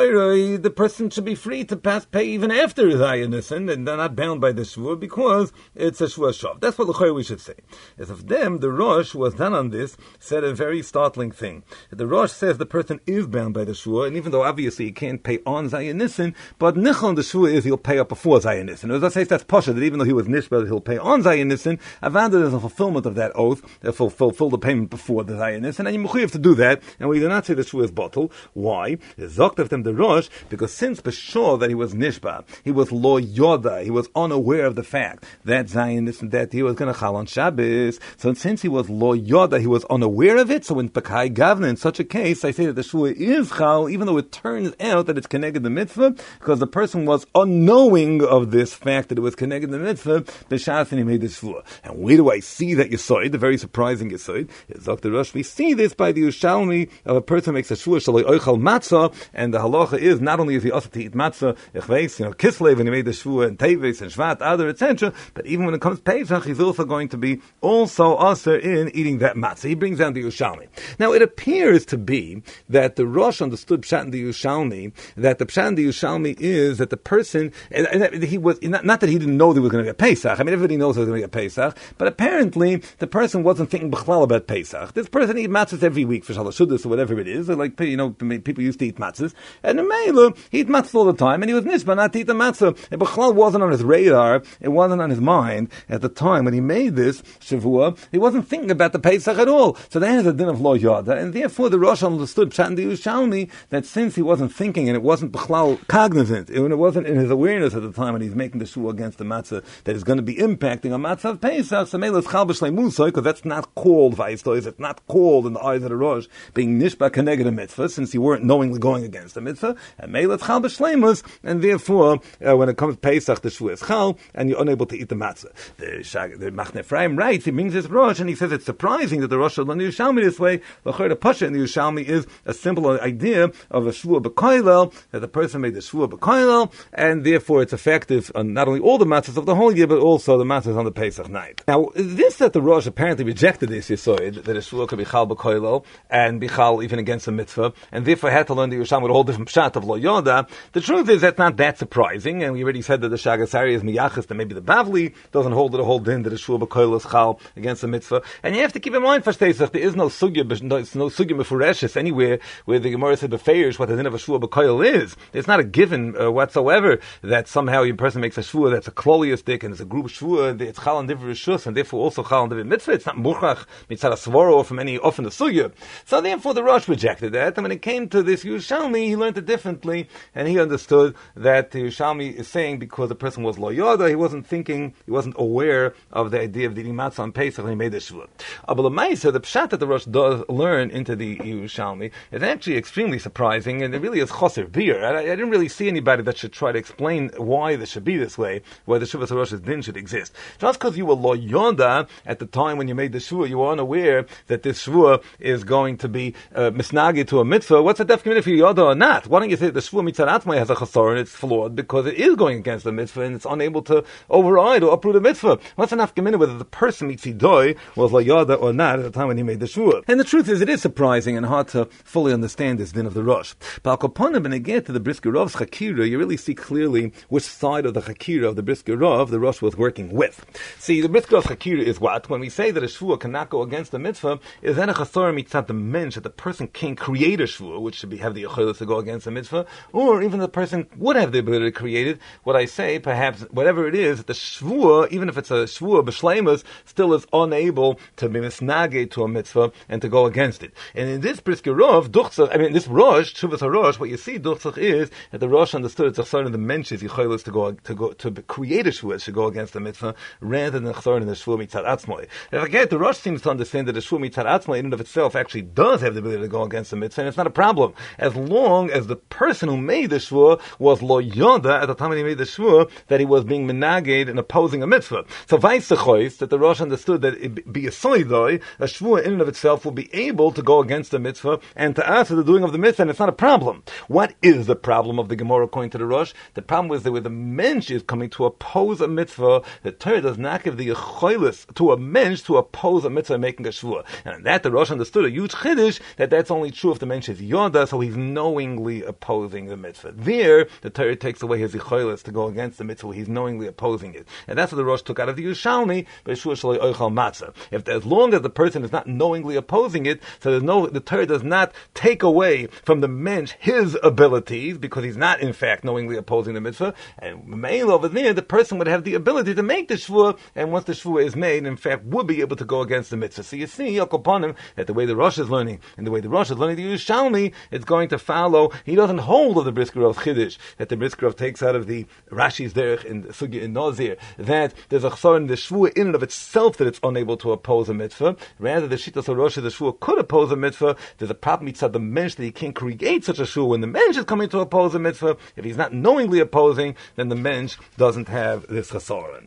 [SPEAKER 2] the person should be free to pay even after Zayin Nissen, and they're not bound by the shvu because it's a shvu shav. That's what l'chayra we should say. As of them, the Rosh was done on this, said a very startling thing. The Rosh says the person is bound by the shvu, and even though obviously he can't pay on Zayin Nissen, but nichon the shvu is he'll pay up before Zayin Nissen. As I say, that's pasha that even though he was nishbal, he'll pay on Zayin Nissen. Avanda is a fulfillment of that oath, fulfill the payment before the Zayin Nissen, and you have to do that, and we do not say the shvu is bottle. Why? Zokt of them the Rosh, because since b'shor that he was nishba, he was lo yoda, he was unaware of the fact that Zayin Nissen, that he was going to chal on Shabbos. So since he was lo yoda, he was unaware of it. So in Pekai Gavna, in such a case, I say that the shvu is chal, even though it turns out that it's connected the mitzvah, because the person was unknowing of this fact that it was connected the mitzvah. B'shas and he made the shvu. And where do I see that yisoid? The very surprising yisoid is Dr. Rosh. We see this by the Yerushalmi of a person who makes a shvu shaloi oichal matzah, and the halacha is not only is he also to eat matzah, Kislev, and he made the shvu and Teves and Shvat, Adar, etc. But even when it comes to Pesach, he's also going to be also usher in eating that matzah. He brings down the Yerushalmi. Now it appears to be that the Rosh understood pshat in the Yerushalmi, that the pshat in the Yerushalmi is that the person, and he was not that he didn't know there was going to be a Pesach. I mean, everybody knows there was going to be a Pesach, but apparently the person wasn't thinking b'chlal about Pesach. This person eats matzahs every week for Shalashudas or whatever it is. Like, people used to eat matzahs, and in Meilu, he eat matzahs all the time, and he was nishba not to eat the matzah. And b'chlal wasn't on his radar, it wasn't on his mind at the time when he made this shavua. He wasn't thinking about the Pesach at all. So that is a din of lo yada, and therefore the Rosh understood pshat in the Yerushalmi that since he wasn't thinking and it wasn't b'chlal cognizant, and it wasn't in his awareness at the time when he's making the shuvah against the matzah that is going to be impacting on matzah of Pesach, so Meilu is chal b'shlei Musa, because that's not called vaistois, it's not called in the eyes of the Rosh being nishba keneged a mitzvah, since you weren't knowingly going against the mitzvah, and Meilu is chal b'shleimus, and therefore when it comes to Pesach, the shuvah is chal, and you're unable to eat the matzah. The Machne Ephraim writes, he brings his Rosh, and he says it's surprising that the Rosh should learn the Yerushalmi this way. The pasha in the Yerushalmi is a simple idea of a shvuah b'koilel, that the person made the shvuah b'koilel, and therefore it's effective on not only all the matzahs of the whole year, but also the matzahs on the Pesach night. Now, this that the Rosh apparently rejected this yisoid, that a shvuah could be chal b'koilel, and be chal even against a mitzvah, and therefore had to learn the Yerushalmi with a whole different pshat of lo yoda. The truth is that's not that surprising, and we already said that the Shagasari is miyachis, that maybe the Bavli doesn't hold it a whole din that a shvuah b'koilel is chal against a mitzvah. And you have to keep in mind, for Pesach, there is no sugya mefureshes anywhere where the Gemara said befeirs what the din of a shvuah b'koilel is. It's not a given whatsoever that somehow your person makes a shvuah that's a kloliistic and it's a group shvuah, it's chal and different rishus, and therefore also chal and different mitzvah. It's not murchach mitzad svoro from any often the sugya. So therefore the Rosh rejected that, and when it came to this Yerushalmi, he learned it differently, and he understood that the Yerushalmi is saying because the person was lo yoda, he wasn't thinking, he wasn't aware of the idea of eating matzah on Pesach when he made the shvuah. But the pshat that the Rosh does learn into the Yerushalmi is actually extremely surprising, and it really is choser beer. I didn't really see anybody that should try to explain why this should be this way, why the Shuvas HaRosh's din should exist. Just because you were lo yoda at the time when you made the shvuah, you were unaware that this shvuah is going to be misnagi to a mitzvah. What's the definition if you're yoda or not? Why don't you say the shvuah mitzad atzmai has a chasar and it's flawed because it is going against the mitzvah and it's unable to override or uproot the mitzvah? What's enough gemina whether the person mitzidoi was lo yoda or not at the time when he made the shvuah? And the truth is, it is surprising and hard to fully understand this din of the Rosh. But Al Kaponim, when you get to the Brisker Rav's Chakira, you really see clearly which side of the Chakira of the Brisker Rav the Rosh was working with. See, the Brisker Rav's Chakira is what? When we say that a shvuah cannot go against the mitzvah, is that a chasor mitzat the mensch, that the person can create a shvuah, which should have the achilas to go against the mitzvah, or even the person would have the ability to create it. What I say, perhaps, whatever it is, the shvuah, even if it's a shvuah b'shleimus, still is unable to be misnage to a mitzvah and to go against it. And in this Brisker Rav, this Rosh, Shuvas HaRosh, what you see, Duchzach, is that the Rosh understood it's a chasor in the mensch is yicholos to create a shvuah should go against the mitzvah rather than a chasor in the shvuah mitzad atzmai. And again, the Rosh seems to understand that the shvuah mitzad atzmai in and of itself actually does have the ability to go against the mitzvah, and it's not a problem as long as the person who made the shvuah was lo yoda at the time when he made the shvuah that he was being menaged and opposing a mitzvah. So vaysechois that the Rosh understood that it be a soidoi, a shvuah in and of itself will be able to go against the mitzvah and to ask for the doing of the mitzvah, and it's not a problem. What is the problem of the Gemara according to the Rosh? The problem is that where the mensch is coming to oppose a mitzvah, the Torah does not give the yecholos to a mensch to oppose a mitzvah making a shvuah. mitzvah. And that the Rosh understood a huge chiddush, that's only true if the mensch is yoda, so he's knowingly opposing the mitzvah. There, the Torah takes away his yicholos to go against the mitzvah, he's knowingly opposing it. And that's what the Rosh took out of the Yerushalmi, if as long as the person is not knowingly opposing it, so the Torah does not take away from the mensch his abilities, because he's not in fact knowingly opposing the mitzvah, and mail over there, the person would have the ability to make the shvua, and once the shvua is made, in fact, would be able to go against the mitzvah. So you see, Yakoponim, that the way the Rosh is learning, and the way the Rosh is learning the Yerushalmi, it's going to follow. He doesn't hold of the Brisker of Chiddush that the Brisker of takes out of the Rashi's derech in Sugya in Nazir, that there's a chsar in the shvua in and of itself that it's unable to oppose a mitzvah. Rather, the Shittas of Rosh, the shvua could oppose a mitzvah. There's a problem mitzvah the mensch that he can't create such a shvua when the mensch is coming to oppose a mitzvah. If he's not knowingly opposing, then the mensch doesn't have this chassaron.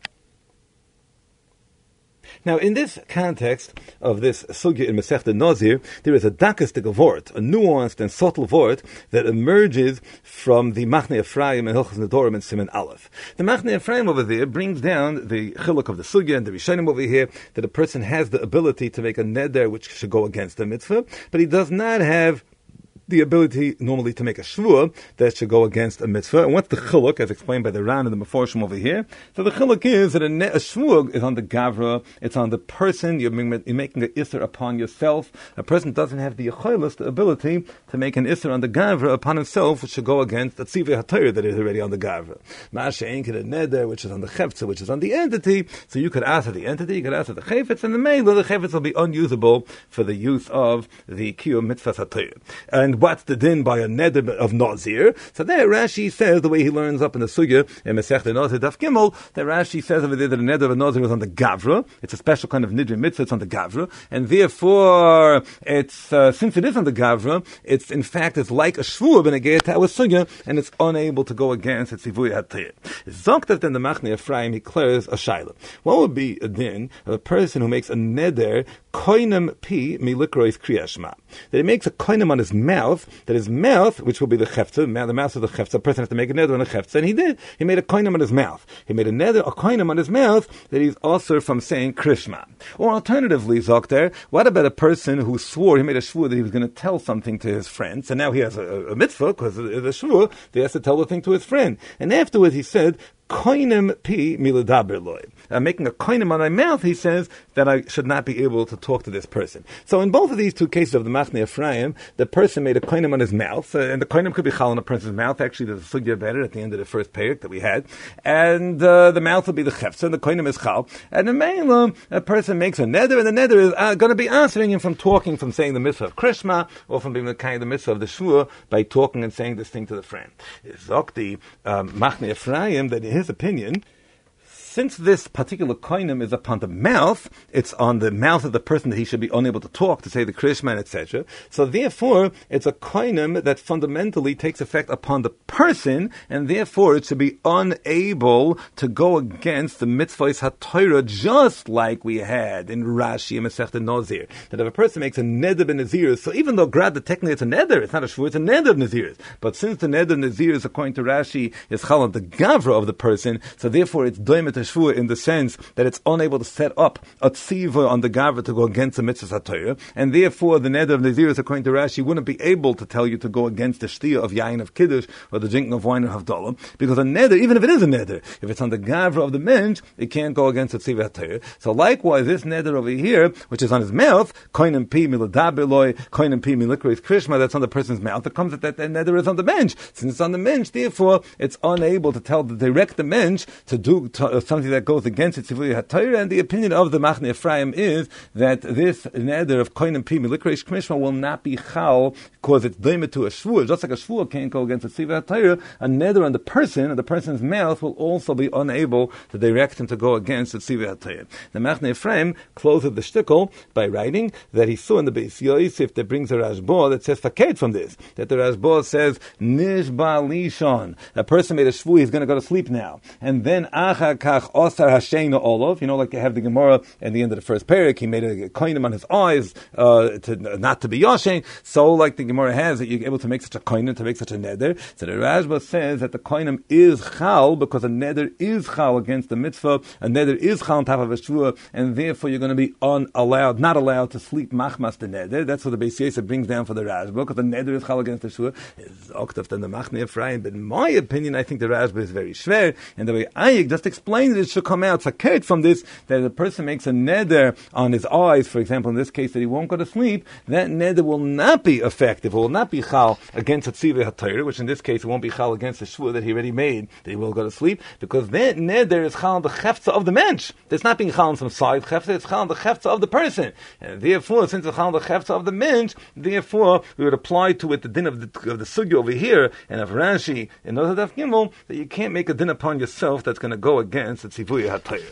[SPEAKER 2] Now, in this context of this sugya in Masechta Nazir, there is a dakistic vort, a nuanced and subtle vort that emerges from the Machne Ephraim and Hilchos Nedorim and Siman Aleph. The Machne Ephraim over there brings down the chiluk of the sugya and the Rishonim over here that a person has the ability to make a neder which should go against the mitzvah, but he does not have the ability normally to make a shvua that should go against a mitzvah. And what's the chiluk, as explained by the Ran and the Meforshim over here? So the chiluk is that a shvua is on the gavra, it's on the person, you're making an isser upon yourself. A person doesn't have the yicholos, the ability to make an isser on the gavra upon himself, which should go against the tzivei hatayr that is already on the gavra. Ma'aseh ein k'da neder, which is on the chefetza, which is on the entity. So you could ask the entity, you could ask the chefetz, and the chefetz will be unusable for the use of the kiyum mitzvah hatayr. And what's the din by a neder of Nazir? So there Rashi says, the way he learns up in the sugya in Masechta Nazir Daf Gimel, that Rashi says over there that a neder of Nazir is on the gavra. It's a special kind of nidri mitzvah, it's on the gavra, and therefore it's since it is on the gavra, it's in fact it's like a shvua ben a sugya, and it's unable to go against its tzivui hatayr. Zoktav then the Machne Ephraim he declares a shaila. What would be a din of a person who makes a neder koinem pi milikrois kriyashma? That he makes a koinem on his mouth, that his mouth, which will be the chefza, the mouth of the chefza, a person has to make a neder on a chefza, and he did. He made a koinem on his mouth. He made a koinem on his mouth that he's also from saying krishma. Or alternatively, Zokter, what about a person who swore, he made a shvur that he was going to tell something to his friends, and now he has a mitzvah, because the shvur, he has to tell the thing to his friend. And afterwards he said, koinem pi miladaber loy. I'm making a koinem on my mouth, he says, that I should not be able to talk to this person. So in both of these two cases of the Machne Ephraim, the person made a koinem on his mouth, and the koinem could be chal in a person's mouth. Actually, there's a sugya about it at the end of the first parak that we had. And the mouth will be the chefza, and the koinem is chal. And the meilam, a person makes a neder, and the neder is going to be answering him from talking, from saying the mitzvah of krishma, or from being the kind of the mitzvah of the shvur, by talking and saying this thing to the friend. Zokti Machne Ephraim, that his opinion, since this particular koinem is upon the mouth, it's on the mouth of the person that he should be unable to talk, to say the krishma, etc. So therefore, it's a koinem that fundamentally takes effect upon the person, and therefore it should be unable to go against the mitzvahs haTorah, just like we had in Rashi and Masechta Nazir. That if a person makes a neder ben Nazirus, so even though grad technically it's a neder, it's not a shvur, it's a neder of Nazirus. But since the neder Nazirus, according to Rashi, is chal on the gavra of the person, so therefore it's doimet shvur in the sense that it's unable to set up a tziva on the gavra to go against the mitzvah haTorah, and therefore the neder of Nazirus, according to Rashi, wouldn't be able to tell you to go against the shtiyah of yain of kiddush or the drinking of wine of havdalah, because a neder, even if it is a neder, if it's on the gavra of the mensch, it can't go against the tzivah haTorah. So likewise, this neder over here, which is on his mouth, koinem pi miladaber koinem pi milikrois krishma, that's on the person's mouth, it comes that neder is on the mensch. Since it's on the mensch, therefore it's unable to direct the mensch to do something that goes against it, tzivui haTorah, and the opinion of the Machne Ephraim is that this neder of koinem pi milikrois krishma will not be chal, because it's doimet to a shvur. Just like a shvur can't go against the tzivui haTorah, a neder on the person, and the person's mouth will also be unable to direct him to go against the tzivui haTorah. The Machne Ephraim closes the shtickle by writing that he saw in the Beis Yosef that brings a Rashba that says faked from this, that the Rashba says nishba lishon, a person made a shvur, he's going to go to sleep now, and then achar Pesach Osar Hashena Olav, like you have the Gemara at the end of the first parak, he made a koinim on his eyes not to be Yashen. So like the Gemara has, that you're able to make such a koinim, to make such a neder. So the Rashba says that the koinim is chal because a neder is chal against the mitzvah, a neder is chal on top of a shvua, and therefore you're going to be not allowed to sleep machmas the neder. That's what the Beis Yosef brings down for the Rashba, because the neder is chal against the shvua. Is octave than the Machne Ephraim, but in my opinion, I think the Rashba is very schwer, and the way I just explained it should come out sakert from this, that a person makes a neder on his eyes, for example, in this case, that he won't go to sleep, that neder will not be effective, will not be chal against a tzivah HaTorah, which in this case, it won't be chal against the shvua that he already made, that he will go to sleep, because that neder is chal on the chefza of the mensch. It's not being chal on some side chefza, it's chal on the chefza of the person. And therefore, since it's chal on the chefza of the mensch, therefore, we would apply to it the din of the sugya over here, and of Rashi, in Nozadaf Gimel, that you can't make a din upon yourself that's going to go against the tzivui HaTorah.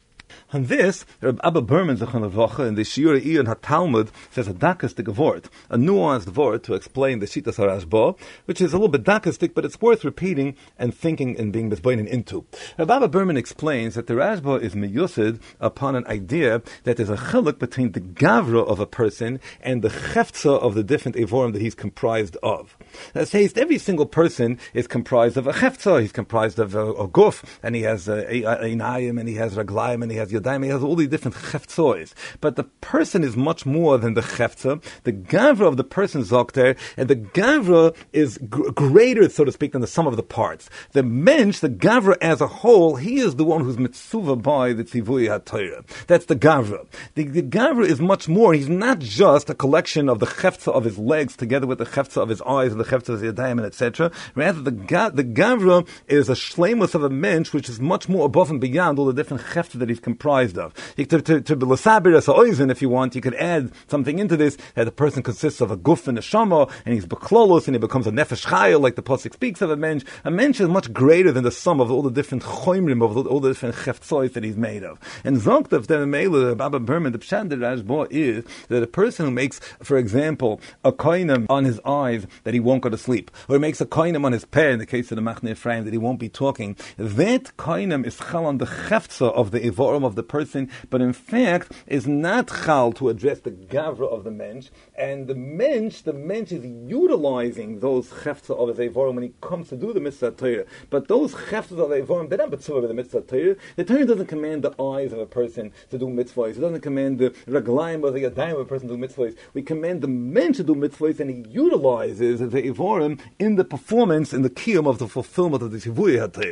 [SPEAKER 2] On this, Reb Abba Berman Zechon Levacha in the Shiur Iyon HaTalmud says a dakistic word, a nuanced word to explain the Shitas HaRashba, which is a little bit dakistic, but it's worth repeating and thinking and being misboinen into. Reb Abba Berman explains that the Rashba is meyusid upon an idea that there's a chiluk between the gavra of a person and the chefza of the different evorim that he's comprised of. That says every single person is comprised of a chefza, he's comprised of a guf, and he has einayim, and he has raglayim, and he has yadayim, he has all these different chefzois. But the person is much more than the chefza. The gavra of the person is there, and the gavra is greater, so to speak, than the sum of the parts. The mensch, the gavra as a whole, he is the one who's mitzuva by the tzivui HaTorah. That's the gavra. The gavra is much more. He's not just a collection of the chefza of his legs together with the chefza of his eyes and the chefza of his yadayim, and etc. Rather, the gavra is a shleimus of a mensch, which is much more above and beyond all the different chefza that he's comprised of. To l'sabir as a oizen, if you want, you could add something into this, that the person consists of a guf and a shama, and he's beklolos, and he becomes a nefesh chayil, like the pasuk speaks of a mensch. A mensch is much greater than the sum of all the different choimrim, of all the different chefzois that he's made of. And Zoktav, the Mele, Baba Berman, the Pshat, the Rashba is that a person who makes, for example, a koinem on his eyes that he won't go to sleep, or makes a koinem on his peh, in the case of the Machne Ephraim, that he won't be talking, that koinem is chal on the chefza of the evorim of the person, but in fact is not chal to address the gavra of the mensch, and the mensch is utilizing those chefza of his evorim when he comes to do the mitzvah Torah. But those chefza of the evorim, they're not b'tzuvah with the mitzvah Torah. The Torah doesn't command the eyes of a person to do mitzvahs. It doesn't command the raglayim or the yadayim of a person to do mitzvahs. We command the mensch to do mitzvahs, and he utilizes the evorim in the performance, in the kiyum of the fulfillment of the tzivui HaTorah.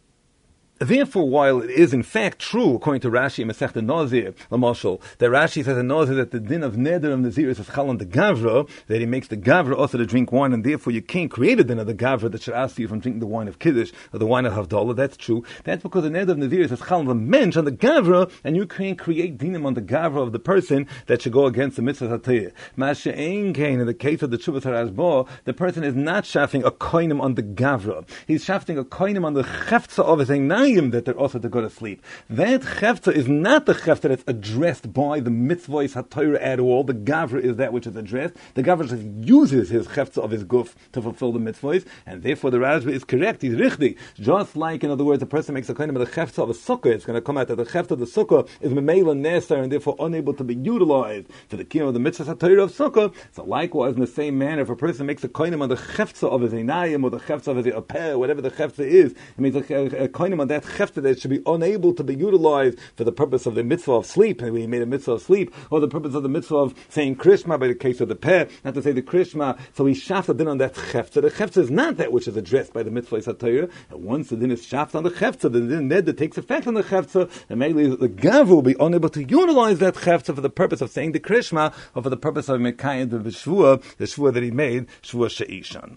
[SPEAKER 2] Therefore, while it is in fact true, according to Rashi, Masechta Nazir, Lamashal, that Rashi says in Nazir that the din of neder of Nazir is chal on the gavra, that he makes the gavra also to drink wine, and therefore you can't create a din of the gavra that should ask you from drinking the wine of Kiddush or the wine of Havdalah. That's true. That's because the neder of Nazir is chal on the mensch, on the gavra, and you can't create dinim on the gavra of the person that should go against the mitzvah Hatayah. Masha Ein Kain, in the case of the Tshuvas HaRashba, the person is not shafting a koinim on the gavra. He's shafting a koinim on the chefza of his einayim, that they're also to go to sleep. That chefza is not the chefza that's addressed by the mitzvahs HaTorah at all. The gavra is that which is addressed. The gavra just uses his chefza of his guf to fulfill the mitzvahs, and therefore the Rashba is correct. He's richtig. Just like, in other words, the person makes a claim of the chefza of a sukkah, it's going to come out that the chefza of the sukkah is memela neser, and therefore unable to be utilized for the kiyum of the mitzvahs HaTorah of sukkah. So likewise, in the same manner, if a person makes a koinim on the chefza of his einayim or the chefza of his apeh, whatever the chefza is, he makes a koinim on that chefza that it should be unable to be utilized for the purpose of the mitzvah of sleep, and we made a mitzvah of sleep, or the purpose of the mitzvah of saying Krishma, by the case of the peh, not to say the Krishma, so we shaft the din on that chefza. The chefza is not that which is addressed by the mitzvah HaTorah, and once the din is shaft on the chefza, the din that takes effect on the chefza, and maybe the gavra will be unable to utilize that chefza for the purpose of saying the Krishma, or for the purpose of Mekayim the shvua that he made, shvua she'ishan.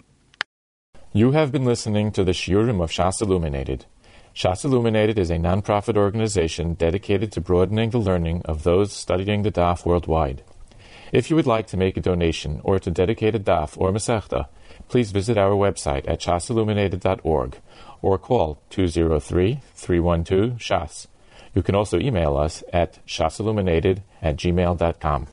[SPEAKER 1] You have been listening to the Shiurim of Shas Illuminated. Shas Illuminated is a non-profit organization dedicated to broadening the learning of those studying the daf worldwide. If you would like to make a donation or to dedicate a daf or masechta, please visit our website at shasilluminated.org or call 203-312-SHAS. You can also email us at shasilluminated@gmail.com.